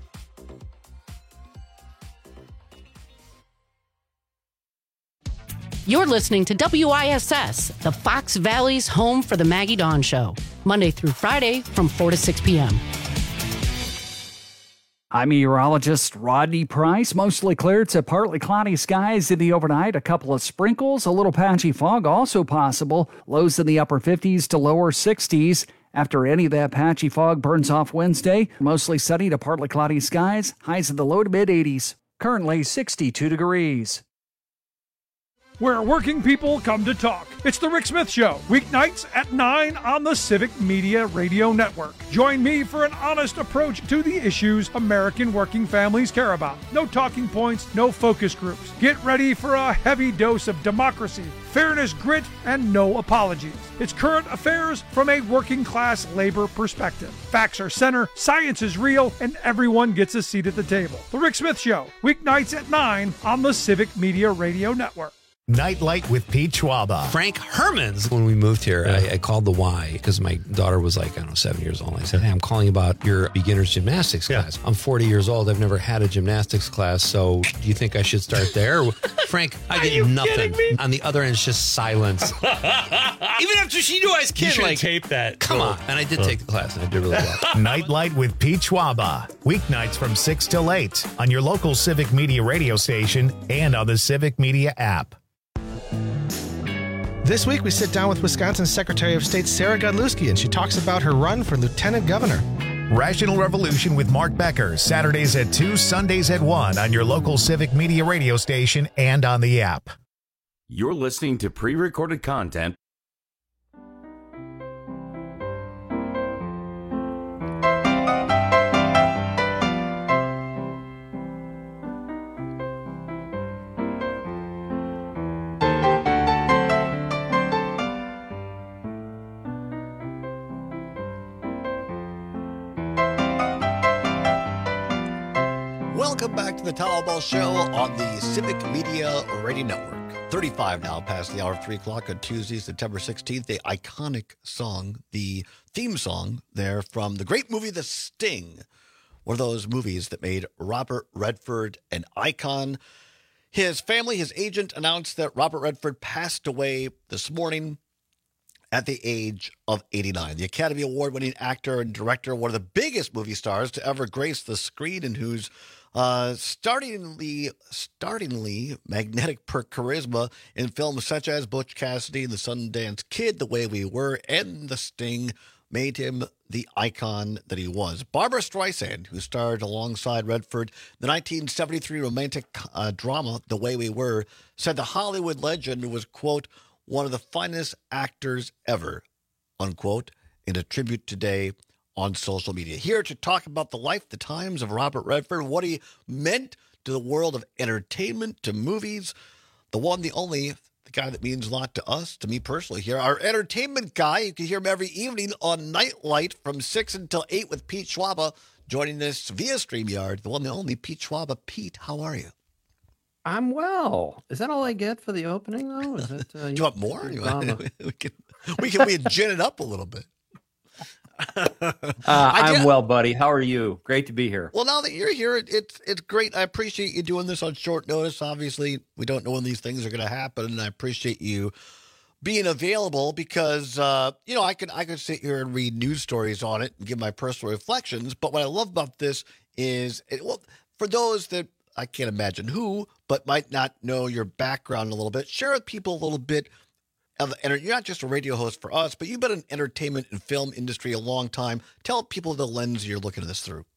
You're listening to WISS, the Fox Valley's home for the Maggie Dawn Show, Monday through Friday from 4 to 6 p.m. I'm meteorologist Rodney Price. Mostly clear to partly cloudy skies in the overnight. A couple of sprinkles, a little patchy fog also possible. Lows in the upper 50s to lower 60s. After any of that patchy fog burns off Wednesday, mostly sunny to partly cloudy skies. Highs in the low to mid 80s. Currently 62 degrees. Where working people come to talk. It's The Rick Smith Show, weeknights at 9 on the Civic Media Radio Network. Join me for an honest approach to the issues American working families care about. No talking points, no focus groups. Get ready for a heavy dose of democracy, fairness, grit, and no apologies. It's current affairs from a working class labor perspective. Facts are center, science is real, and everyone gets a seat at the table. The Rick Smith Show, weeknights at 9 on the Civic Media Radio Network. Nightlight with Pete Schwaba. Frank Hermans. When we moved here, I called the Y because my daughter was like, I don't know, 7 years old. And I said, hey, I'm calling about your beginner's gymnastics class. I'm 40 years old. I've never had a gymnastics class. So do you think I should start there? Frank, I get nothing. On the other end, it's just silence. Even after she knew I was kidding. You should tape that. Come on. And I did take the class, and I did really well. Nightlight with Pete Schwaba. Weeknights from 6 till 8 on your local Civic Media radio station and on the Civic Media app. This week, we sit down with Wisconsin Secretary of State Sarah Godlewski, and she talks about her run for lieutenant governor. Rational Revolution with Mark Becker, Saturdays at 2, Sundays at 1 on your local Civic Media radio station and on the app. You're listening to pre-recorded content. Welcome back to the Tom Ball Show on the Civic Media Radio Network. 35 now past the hour of 3 o'clock on Tuesday, September 16th. The iconic song, the theme song there from the great movie The Sting. One of those movies that made Robert Redford an icon. His family, his agent, announced that Robert Redford passed away this morning at the age of 89. The Academy Award-winning actor and director, one of the biggest movie stars to ever grace the screen, and whose startlingly magnetic charisma in films such as Butch Cassidy, The Sundance Kid, The Way We Were, and The Sting made him the icon that he was. Barbra Streisand, who starred alongside Redford, the 1973 romantic drama The Way We Were, said the Hollywood legend was, quote, one of the finest actors ever, unquote, in a tribute today on social media. Here to talk about the life, the times of Robert Redford, what he meant to the world of entertainment, to movies, the one, the only, the guy that means a lot to us, to me personally here, our entertainment guy. You can hear him every evening on Nightlight from 6 until 8 with Pete Schwaba, joining us via StreamYard, the one, the only Pete Schwaba. Pete, how are you? I'm well. Is that all I get for the opening, though? Is it, do you want more? We can gin it up a little bit. I'm well, buddy. How are you? Great to be here. Well, now that you're here, it's great. I appreciate you doing this on short notice. Obviously, we don't know when these things are going to happen, and I appreciate you being available because I could sit here and read news stories on it and give my personal reflections. But what I love about this is, for those that I can't imagine who, but might not know your background a little bit, share with people a little bit. You're not just a radio host for us, but you've been in the entertainment and film industry a long time. Tell people the lens you're looking at this through.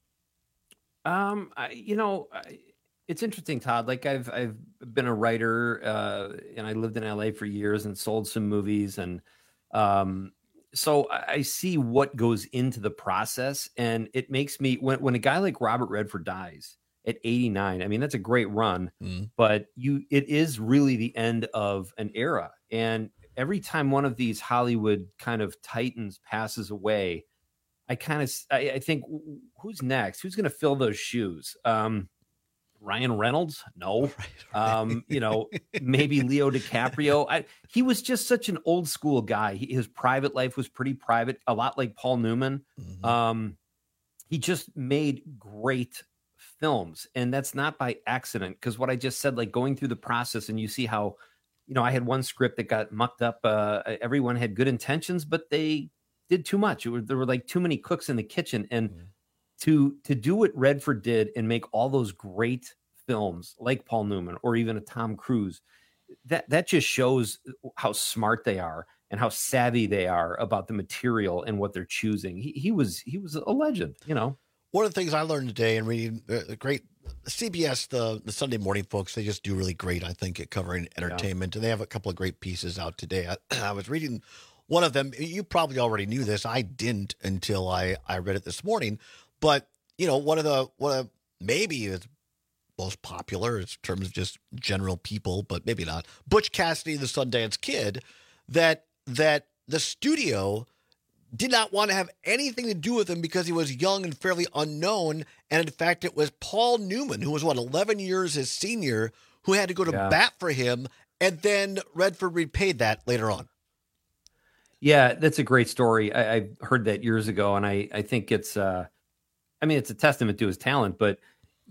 It's interesting, Todd. Like I've been a writer, and I lived in LA for years and sold some movies, and so I see what goes into the process, and it makes me when a guy like Robert Redford dies at 89. I mean, that's a great run, but it is really the end of an era, and every time one of these Hollywood kind of titans passes away, I think, who's next? Who's going to fill those shoes? Ryan Reynolds? No. Maybe Leo DiCaprio. He was just such an old school guy. His private life was pretty private, a lot like Paul Newman. He just made great films, and that's not by accident, because what I just said, like going through the process, and you see how, I had one script that got mucked up. Everyone had good intentions, but they did too much. There were like too many cooks in the kitchen. And to do what Redford did and make all those great films like Paul Newman or even a Tom Cruise, that just shows how smart they are and how savvy they are about the material and what they're choosing. He was a legend, One of the things I learned today in reading the great CBS, the Sunday morning folks, they just do really great, I think, at covering entertainment. And they have a couple of great pieces out today. I was reading one of them. You probably already knew this. I didn't until I read it this morning. But, one of maybe the most popular in terms of just general people, but maybe not, Butch Cassidy, the Sundance Kid, that the studio did not want to have anything to do with him because he was young and fairly unknown. And in fact, it was Paul Newman, who was 11 years his senior, who had to go to bat for him and then Redford repaid that later on. Yeah, that's a great story. I heard that years ago, and I think it's it's a testament to his talent. But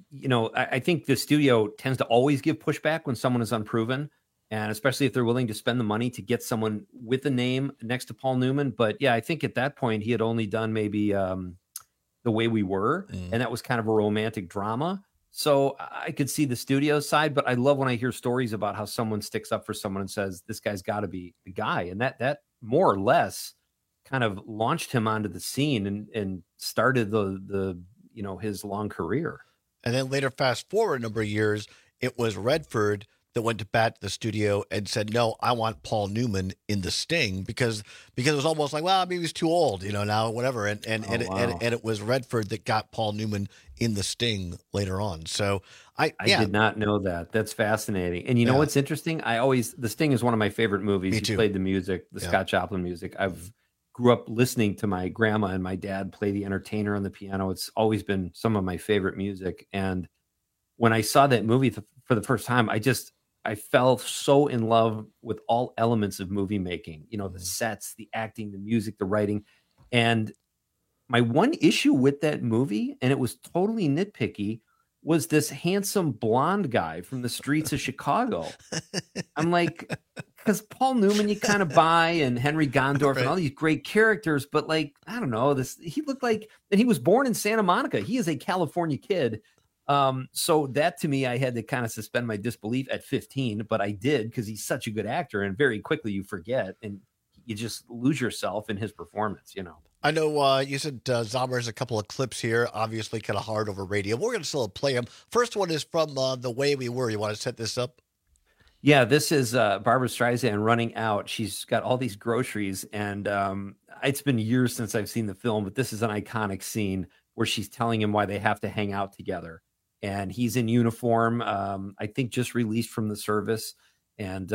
I think the studio tends to always give pushback when someone is unproven, and especially if they're willing to spend the money to get someone with a name next to Paul Newman. But yeah, I think at that point he had only done maybe The Way We Were, and that was kind of a romantic drama. So I could see the studio side, but I love when I hear stories about how someone sticks up for someone and says, this guy's got to be the guy. And that more or less kind of launched him onto the scene and started the his long career. And then later, fast forward a number of years, it was Redford that went to bat to the studio and said, no, I want Paul Newman in The Sting because it was almost like, well, maybe he's too old, now, whatever. And it was Redford that got Paul Newman in The Sting later on. So I did not know that. That's fascinating. And you know what's interesting? The Sting is one of my favorite movies. Me too. He played the music, the Scott Joplin music. I've grew up listening to my grandma and my dad play The Entertainer on the piano. It's always been some of my favorite music. And when I saw that movie for the first time, I fell so in love with all elements of movie making, the sets, the acting, the music, the writing. And my one issue with that movie, and it was totally nitpicky, was this handsome blonde guy from the streets of Chicago. I'm like, because Paul Newman you kind of buy, and Henry Gondorf and all these great characters, but I don't know, he looked like, and he was born in Santa Monica. He is a California kid. So that to me, I had to kind of suspend my disbelief at 15, but I did because he's such a good actor, and very quickly you forget and you just lose yourself in his performance, I know you said Zommer has a couple of clips here, obviously kind of hard over radio. We're going to still play them. First one is from The Way We Were. You want to set this up? Yeah, this is Barbra Streisand running out. She's got all these groceries, and it's been years since I've seen the film, but this is an iconic scene where she's telling him why they have to hang out together. And he's in uniform, I think just released from the service. And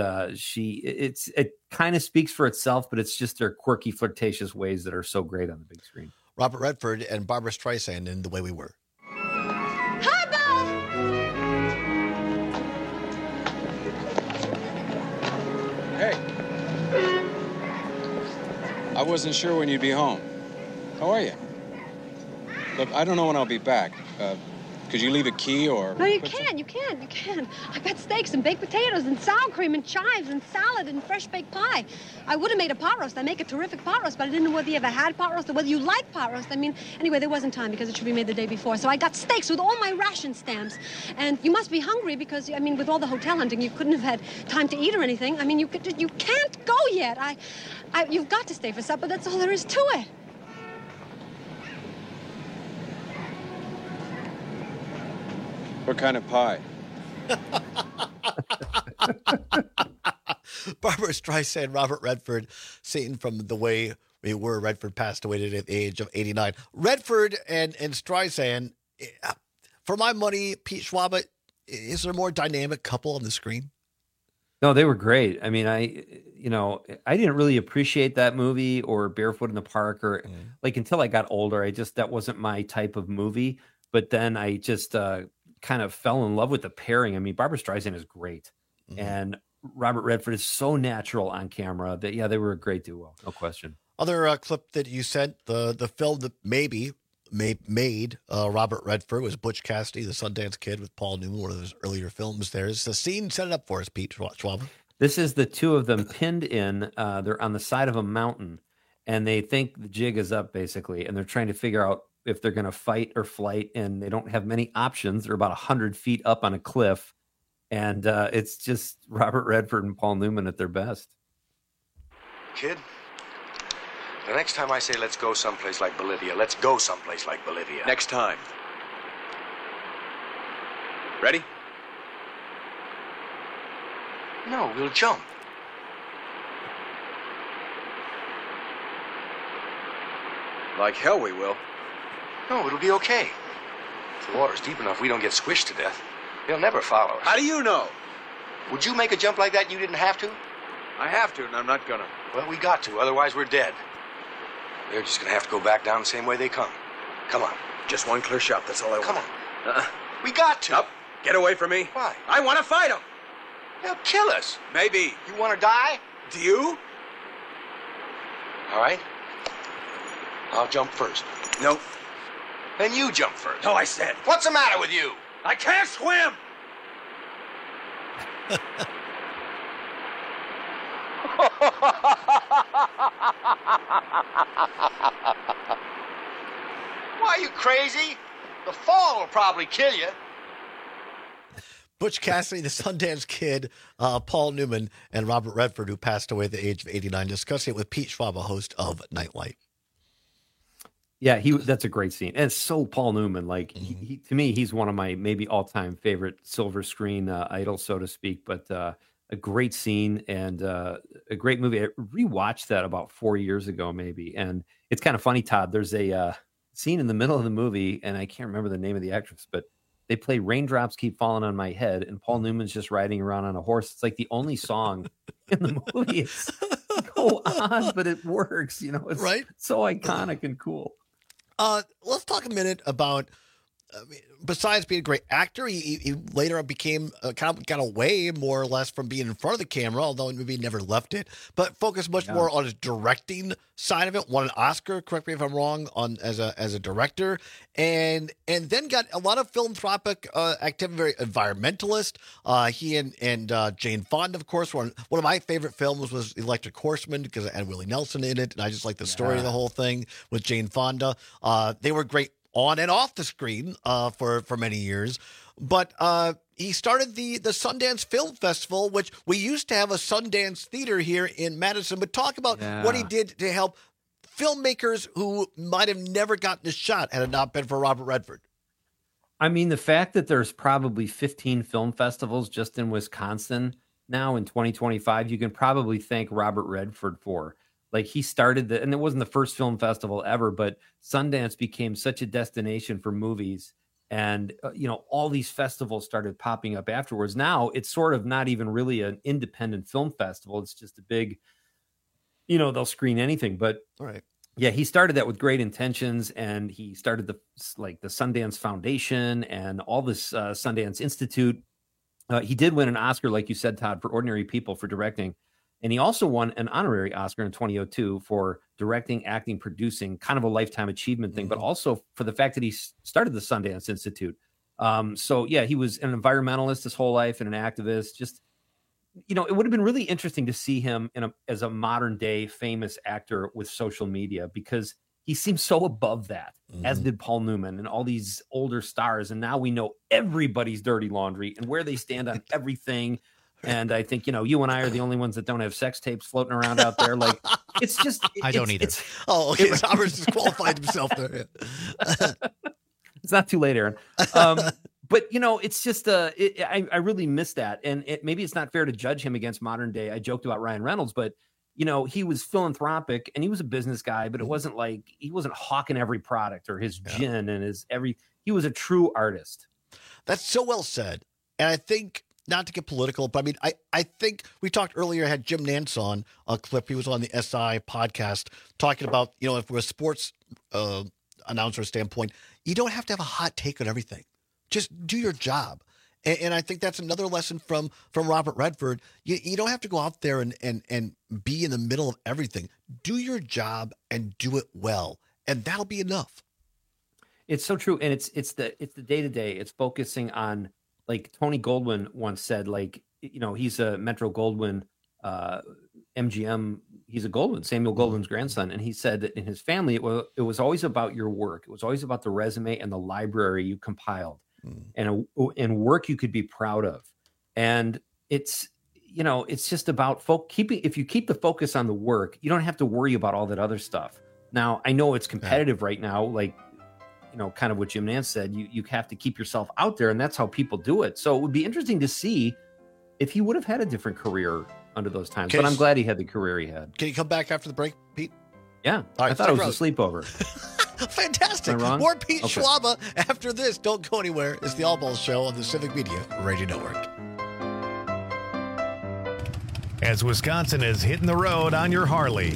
it kind of speaks for itself, but it's just their quirky, flirtatious ways that are so great on the big screen. Robert Redford and Barbra Streisand in The Way We Were. Hi, Bob! Hey. I wasn't sure when you'd be home. How are you? Look, I don't know when I'll be back. Could you leave a key or... No, you can. I got steaks and baked potatoes and sour cream and chives and salad and fresh baked pie. I would have made a pot roast. I make a terrific pot roast, but I didn't know whether you ever had pot roast or whether you like pot roast. Anyway, there wasn't time because it should be made the day before. So I got steaks with all my ration stamps. And you must be hungry because, with all the hotel hunting, you couldn't have had time to eat or anything. You can't go yet. You've got to stay for supper. That's all there is to it. What kind of pie? Barbra Streisand, Robert Redford, seen from The Way We Were. Redford passed away at the age of 89. Redford and Streisand, for my money, Pete Schwab, is there a more dynamic couple on the screen? No, they were great. I didn't really appreciate that movie or Barefoot in the Park or until I got older. That wasn't my type of movie. But then I just kind of fell in love with the pairing. Barbra Streisand is great. And Robert Redford is so natural on camera that, they were a great duo. No question. Other clip that you sent, the film that maybe made Robert Redford was Butch Cassidy, the Sundance Kid with Paul Newman, one of his earlier films. There's the scene. Set it up for us, Pete Schwab. This is the two of them pinned in. They're on the side of a mountain, and they think the jig is up, basically, and they're trying to figure out if they're going to fight or flight, and they don't have many options. They're about 100 feet up on a cliff, and it's just Robert Redford and Paul Newman at their best. Kid, the next time I say let's go someplace like Bolivia, let's go someplace like Bolivia. Next time. Ready? No, we'll jump. Like hell we will. No, it'll be okay. If the water's deep enough, we don't get squished to death. They'll never follow us. How do you know? Would you make a jump like that and you didn't have to? I have to, and I'm not gonna. Well, we got to, otherwise we're dead. They're just gonna have to go back down the same way they come. Come on. Just one clear shot, that's all I want. Come on. We got to. Up. Get away from me. Why? I want to fight him. They'll kill us. Maybe. You want to die? Do you? All right. I'll jump first. Nope. Then you jump first. No, I said. What's the matter with you? I can't swim. Why, are you crazy? The fall will probably kill you. Butch Cassidy, the Sundance Kid, Paul Newman, and Robert Redford, who passed away at the age of 89, discussing it with Pete Schwab, a host of Nightlight. Yeah, that's a great scene. And it's so Paul Newman. Like, he to me, he's one of my maybe all-time favorite silver screen idols, so to speak. But a great scene and a great movie. I rewatched that about 4 years ago, maybe. And it's kind of funny, Todd. There's a scene in the middle of the movie, and I can't remember the name of the actress, but they play Raindrops Keep Falling on My Head, and Paul Newman's just riding around on a horse. It's like the only song in the movie. It's go on, but it works. You know, it's right? So iconic and cool. Let's talk a minute about, besides being a great actor, he later became got away more or less from being in front of the camera, although maybe he never left it, but focused much more on his directing side of it. Won an Oscar, correct me if I'm wrong, as a director, and then got a lot of philanthropic activity, very environmentalist. He and Jane Fonda, of course, one of my favorite films was Electric Horseman because it had Willie Nelson in it, and I just like the story of the whole thing with Jane Fonda. They were great on and off the screen for many years. But he started the Sundance Film Festival, which we used to have a Sundance Theater here in Madison. But talk about what he did to help filmmakers who might have never gotten a shot had it not been for Robert Redford. I mean, the fact that there's probably 15 film festivals just in Wisconsin now in 2025, you can probably thank Robert Redford for. Like, he started and it wasn't the first film festival ever, but Sundance became such a destination for movies. And, all these festivals started popping up afterwards. Now it's sort of not even really an independent film festival. It's just a big, they'll screen anything. But right. Yeah, he started that with great intentions, and he started the Sundance Foundation and all this Sundance Institute. He did win an Oscar, like you said, Todd, for Ordinary People for directing. And he also won an honorary Oscar in 2002 for directing, acting, producing, kind of a lifetime achievement thing, but also for the fact that he started the Sundance Institute. So, yeah, he was an environmentalist his whole life and an activist. Just, it would have been really interesting to see him as a modern day famous actor with social media, because he seems so above that, as did Paul Newman and all these older stars. And now we know everybody's dirty laundry and where they stand on everything. And I think, you and I are the only ones that don't have sex tapes floating around out there. Like, it's just... I don't either. Okay. Robert's disqualified himself there. It's not too late, Aaron. But, it's just... I really miss that. And maybe it's not fair to judge him against modern day. I joked about Ryan Reynolds, but, he was philanthropic and he was a business guy, but it wasn't like... He wasn't hawking every product or his gin and he was a true artist. That's so well said. And I think... Not to get political, but I think we talked earlier, I had Jim Nance on a clip. He was on the SI podcast talking about, if we're a sports announcer standpoint, you don't have to have a hot take on everything. Just do your job. And I think that's another lesson from Robert Redford. You don't have to go out there and be in the middle of everything. Do your job and do it well. And that'll be enough. It's so true. And it's the day-to-day. It's focusing on, like Tony Goldwyn once said, he's a Metro Goldwyn, MGM. He's a Goldwyn, Samuel Goldwyn's grandson. And he said that in his family, it was always about your work. It was always about the resume and the library you compiled and work you could be proud of. And it's just about if you keep the focus on the work, you don't have to worry about all that other stuff. Now, I know it's competitive right now, like, kind of what Jim Nance said, you have to keep yourself out there, and that's how people do it. So it would be interesting to see if he would have had a different career under those times. But I'm glad he had the career he had. Can you come back after the break, Pete? Yeah. All right, I thought it was a sleepover. Fantastic. More Pete Schwab after this. Don't go anywhere. It's the All Balls Show on the Civic Media Radio Network. As Wisconsin is hitting the road on your Harley,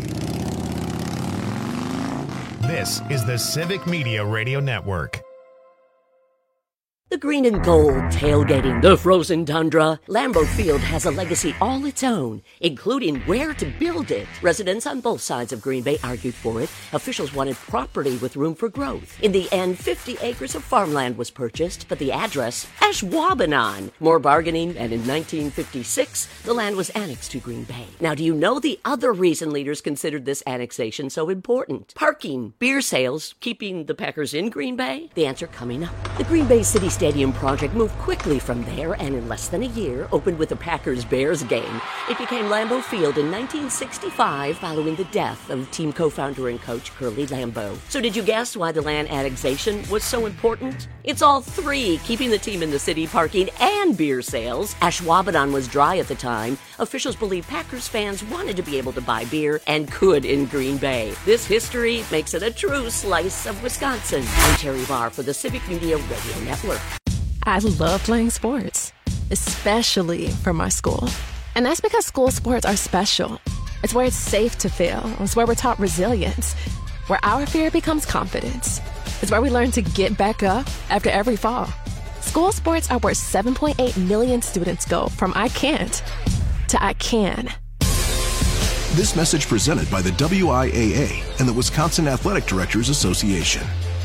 this is the Civic Media Radio Network. The green and gold, tailgating, the frozen tundra. Lambeau Field has a legacy all its own, including where to build it. Residents on both sides of Green Bay argued for it. Officials wanted property with room for growth. In the end, 50 acres of farmland was purchased, but the address, Ashwaubenon. More bargaining, and in 1956, the land was annexed to Green Bay. Now, do you know the other reason leaders considered this annexation so important? Parking, beer sales, keeping the Packers in Green Bay? The answer coming up. The Green Bay City Stadium project moved quickly from there and in less than a year opened with a Packers-Bears game. It became Lambeau Field in 1965 following the death of team co-founder and coach Curly Lambeau. So did you guess why the land annexation was so important? It's all three, keeping the team in the city, parking, and beer sales. Ashwaubenon was dry at the time. Officials believe Packers fans wanted to be able to buy beer and could in Green Bay. This history makes it a true slice of Wisconsin. I'm Terry Barr for the Civic Media Radio Network. I love playing sports, especially for my school. And that's because school sports are special. It's where it's safe to fail. It's where we're taught resilience, where our fear becomes confidence. It's where we learn to get back up after every fall. School sports are where 7.8 million students go from I can't to I can. This message presented by the WIAA and the Wisconsin Athletic Directors Association.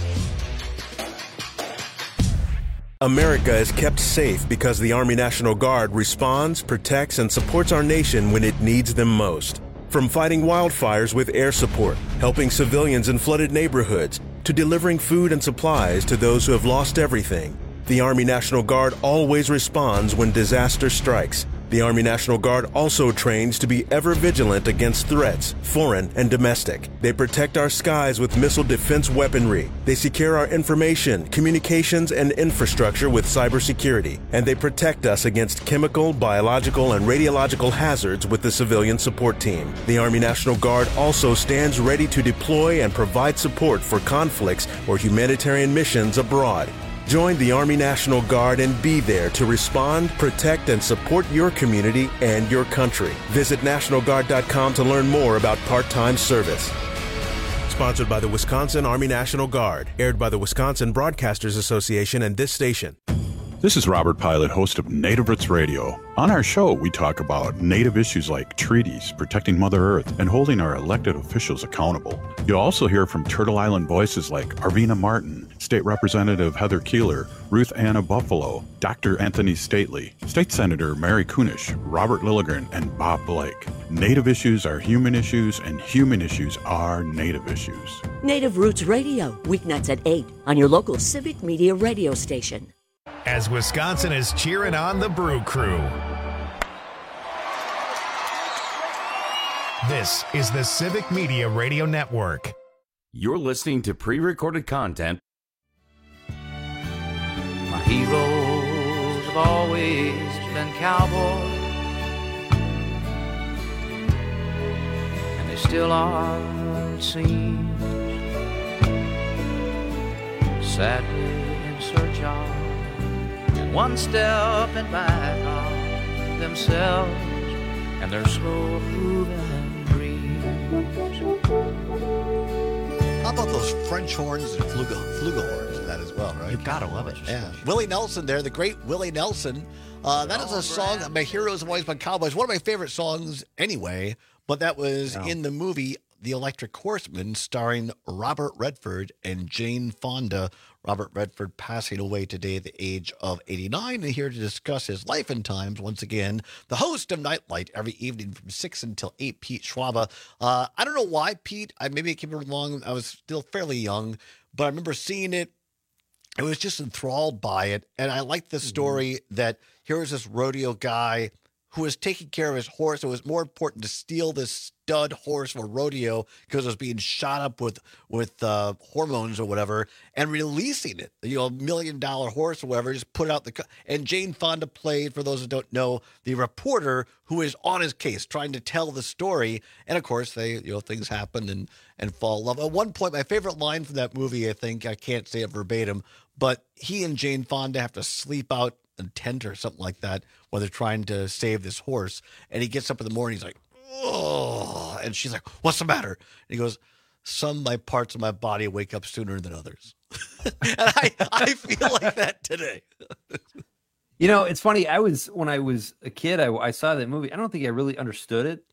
America is kept safe because the Army National Guard responds, protects, and supports our nation when it needs them most. From fighting wildfires with air support, helping civilians in flooded neighborhoods, to delivering food and supplies to those who have lost everything, the Army National Guard always responds when disaster strikes. The Army National Guard also trains to be ever vigilant against threats, foreign and domestic. They protect our skies with missile defense weaponry. They secure our information, communications, and infrastructure with cybersecurity. And they protect us against chemical, biological, and radiological hazards with the civilian support team. The Army National Guard also stands ready to deploy and provide support for conflicts or humanitarian missions abroad. Join the Army National Guard and be there to respond, protect, and support your community and your country. Visit NationalGuard.com to learn more about part-time service. Sponsored by the Wisconsin Army National Guard. Aired by the Wisconsin Broadcasters Association and this station. This is Robert Pilot, host of Native Roots Radio. On our show, we talk about Native issues like treaties, protecting Mother Earth, and holding our elected officials accountable. You'll also hear from Turtle Island voices like Arvina Martin, State Representative Heather Keeler, Ruth Anna Buffalo, Dr. Anthony Stately, State Senator Mary Kunish, Robert Lilligren, and Bob Blake. Native issues are human issues, and human issues are Native issues. Native Roots Radio, weeknights at 8 on your local Civic Media radio station. As Wisconsin is cheering on the Brew Crew. This is the Civic Media Radio Network. You're listening to pre-recorded content. My heroes have always been cowboys, and they still are, it seems, sadly in search of one step and back on themselves and their slow moving dreams. How about those French horns and flugelhorns and that as well, right? You gotta love it. Yeah. Willie Nelson there, the great Willie Nelson. That is a song, My Heroes Have Always Been Cowboys. One of my favorite songs anyway, but that was in the movie The Electric Horseman, starring Robert Redford and Jane Fonda. Robert Redford passing away today at the age of 89. And here to discuss his life and times, once again, the host of Nightlight every evening from 6 until 8, Pete Schwaba. I don't know why, Pete. Maybe it came along. I was still fairly young, but I remember seeing it. I was just enthralled by it. And I liked the story that here was this rodeo guy who was taking care of his horse. It was more important to steal this stud horse from a rodeo because it was being shot up with hormones or whatever, and releasing it. $1 million horse or whatever, just put out and Jane Fonda played, for those who don't know, the reporter who is on his case trying to tell the story. And of course, things happen and fall in love. At one point, my favorite line from that movie, I can't say it verbatim, but he and Jane Fonda have to sleep out a tent or something like that while they're trying to save this horse. And he gets up in the morning, he's like, oh, and she's like, what's the matter? And he goes, some of my parts of my body wake up sooner than others. And I feel like that today. You know, it's funny. When I was a kid, I saw that movie. I don't think I really understood it.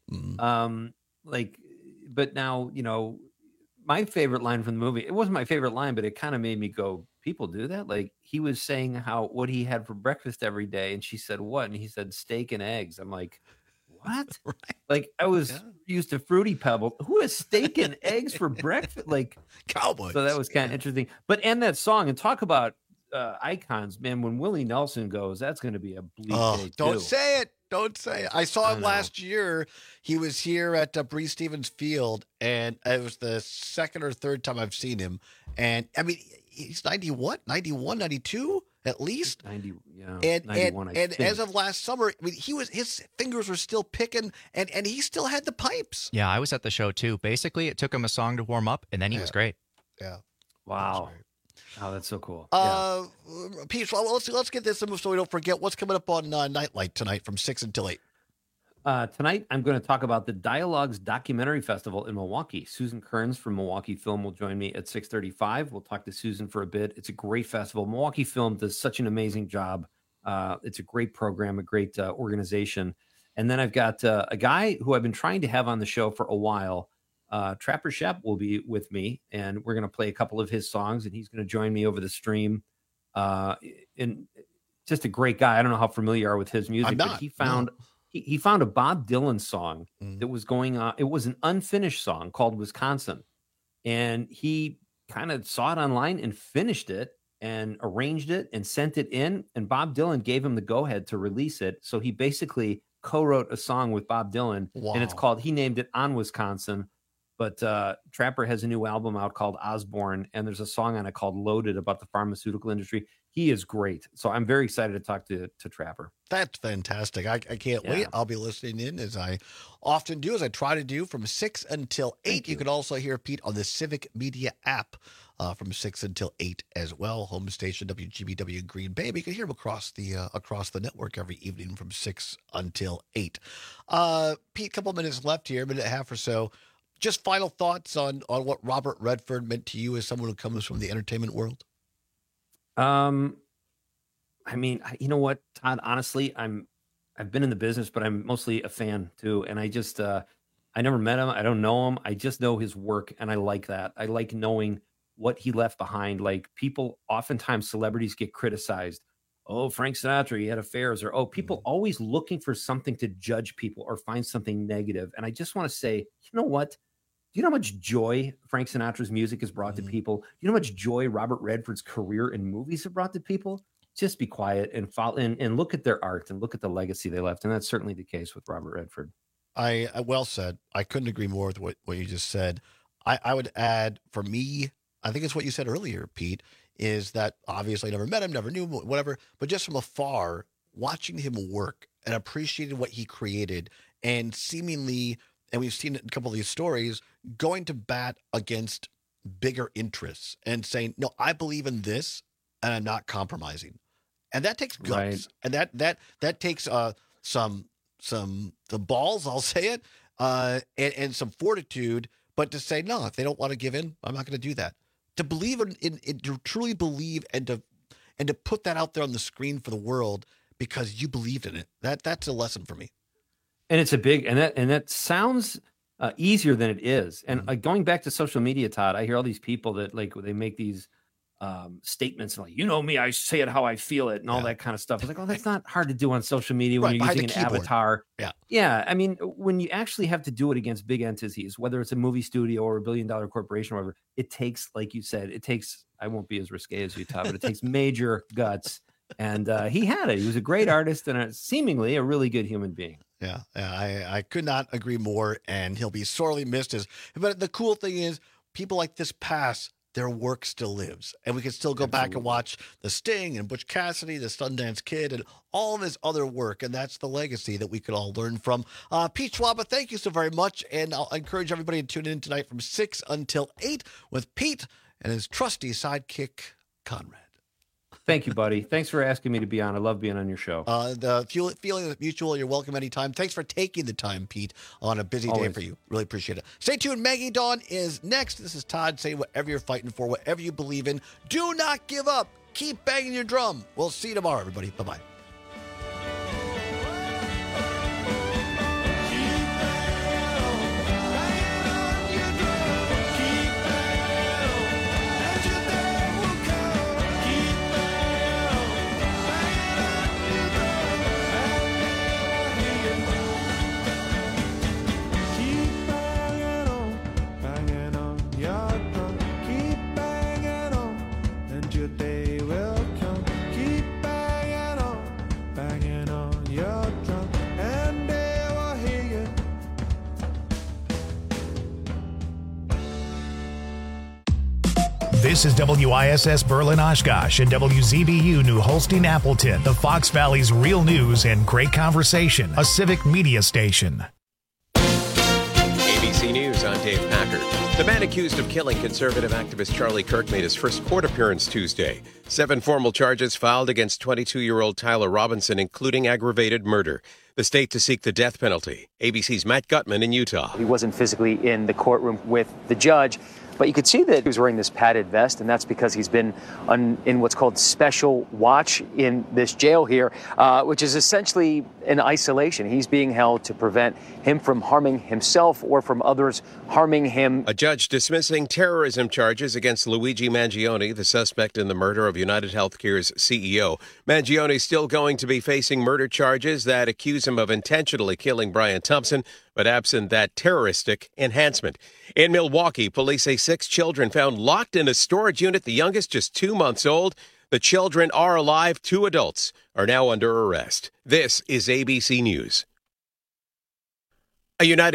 But now, you know, my favorite line from the movie, it wasn't my favorite line, but it kind of made me go, people do that? Like, he was saying what he had for breakfast every day. And she said, what? And he said, steak and eggs. I'm like, what? Right. Like, I was used to Fruity Pebble. Who has steak and eggs for breakfast? Like, Cowboys. So that was kind of interesting. But, and that song, and talk about icons, man, when Willie Nelson goes, that's going to be a bleak day don't too. say it. Don't say it. I saw him last year. He was here at Breese Stevens Field, and it was the second or third time I've seen him. And I mean, he's 91, 92 at least. 90, yeah. And 91, and as of last summer, I mean, his fingers were still picking, and he still had the pipes. Yeah, I was at the show too. Basically, it took him a song to warm up, and then he was great. Yeah. Wow. Oh, that's so cool. Pete, let's get this so we don't forget what's coming up on Nightlight tonight from 6 until 8. Tonight, I'm going to talk about the Dialogues Documentary Festival in Milwaukee. Susan Kearns from Milwaukee Film will join me at 6:35. We'll talk to Susan for a bit. It's a great festival. Milwaukee Film does such an amazing job. It's a great program, a great organization. And then I've got a guy who I've been trying to have on the show for a while. Trapper Shep will be with me, and we're going to play a couple of his songs, and he's going to join me over the stream. And just a great guy. I don't know how familiar you are with his music, but he found he found a Bob Dylan song that was going on. It was an unfinished song called Wisconsin, and he kind of saw it online and finished it and arranged it and sent it in. And Bob Dylan gave him the go-ahead to release it. So he basically co-wrote a song with Bob Dylan, and it's called. He named it On Wisconsin. But Trapper has a new album out called Osborne, and there's a song on it called Loaded about the pharmaceutical industry. He is great. So I'm very excited to talk to Trapper. That's fantastic. I can't wait. I'll be listening in, as I often do, as I try to do, from 6 until 8. You can also hear Pete on the Civic Media app from 6 until 8 as well. Home station WGBW Green Bay. You can hear him across the network every evening from 6 until 8. Pete, a couple minutes left here, a minute and a half or so. Just final thoughts on what Robert Redford meant to you as someone who comes from the entertainment world? I mean, you know what, Todd, honestly, I've been in the business, but I'm mostly a fan too. And I just, I never met him. I don't know him. I just know his work. And I like that. I like knowing what he left behind. Like, people, oftentimes celebrities get criticized. Oh, Frank Sinatra, he had affairs, or, people always looking for something to judge people or find something negative. And I just want to say, you know what? Do you know how much joy Frank Sinatra's music has brought to people? Do you know how much joy Robert Redford's career in movies have brought to people? Just be quiet and follow and look at their art and look at the legacy they left. And that's certainly the case with Robert Redford. I well said. I couldn't agree more with what you just said. I would add, for me, I think it's what you said earlier, Pete, is that obviously I never met him, never knew him, whatever, but just from afar, watching him work and appreciating what he created, and seemingly, and we've seen it in a couple of these stories, going to bat against bigger interests and saying, no, I believe in this and I'm not compromising. And that takes guts. Right. And that takes the balls, I'll say it, and some fortitude, but to say, no, if they don't want to give in, I'm not going to do that. To believe in to truly believe and to put that out there on the screen for the world because you believed in it. That's a lesson for me. And it's a big, and that sounds easier than it is. And going back to social media, Todd, I hear all these people that they make these statements like, you know me, I say it how I feel it and all that kind of stuff. It's like, oh, that's not hard to do on social media when you're using an avatar. Yeah. I mean, when you actually have to do it against big entities, whether it's a movie studio or $1 billion corporation or whatever, it takes, like you said, I won't be as risque as you, Todd, but it takes major guts. And he had it. He was a great artist and seemingly a really good human being. Yeah, I could not agree more. And he'll be sorely missed. But the cool thing is, people like this pass, their work still lives. And we can still go back and watch The Sting and Butch Cassidy, The Sundance Kid, and all of his other work. And that's the legacy that we could all learn from. Pete Schwaba, thank you so very much. And I'll encourage everybody to tune in tonight from 6 until 8 with Pete and his trusty sidekick, Conrad. Thank you, buddy. Thanks for asking me to be on. I love being on your show. The feeling is mutual. You're welcome anytime. Thanks for taking the time, Pete, on a busy day for you. Really appreciate it. Stay tuned. Maggie Dawn is next. This is Todd saying whatever you're fighting for, whatever you believe in, do not give up. Keep banging your drum. We'll see you tomorrow, everybody. Bye-bye. This is WISS Berlin Oshkosh and WZBU New Holstein Appleton, the Fox Valley's real news and great conversation, a civic media station. ABC News, I'm Dave Packard. The man accused of killing conservative activist Charlie Kirk made his first court appearance Tuesday. 7 formal charges filed against 22-year-old Tyler Robinson, including aggravated murder. The state to seek the death penalty. ABC's Matt Gutman in Utah. He wasn't physically in the courtroom with the judge, but you could see that he was wearing this padded vest, and that's because he's been in what's called special watch in this jail here, which is essentially in isolation. He's being held to prevent him from harming himself or from others harming him. A judge dismissing terrorism charges against Luigi Mangione, the suspect in the murder of United Healthcare's CEO. Mangione still going to be facing murder charges that accuse him of intentionally killing Brian Thompson, but absent that terroristic enhancement. In Milwaukee, police say 6 children found locked in a storage unit, the youngest just 2 months old. The children are alive. 2 adults are now under arrest. This is ABC News. A United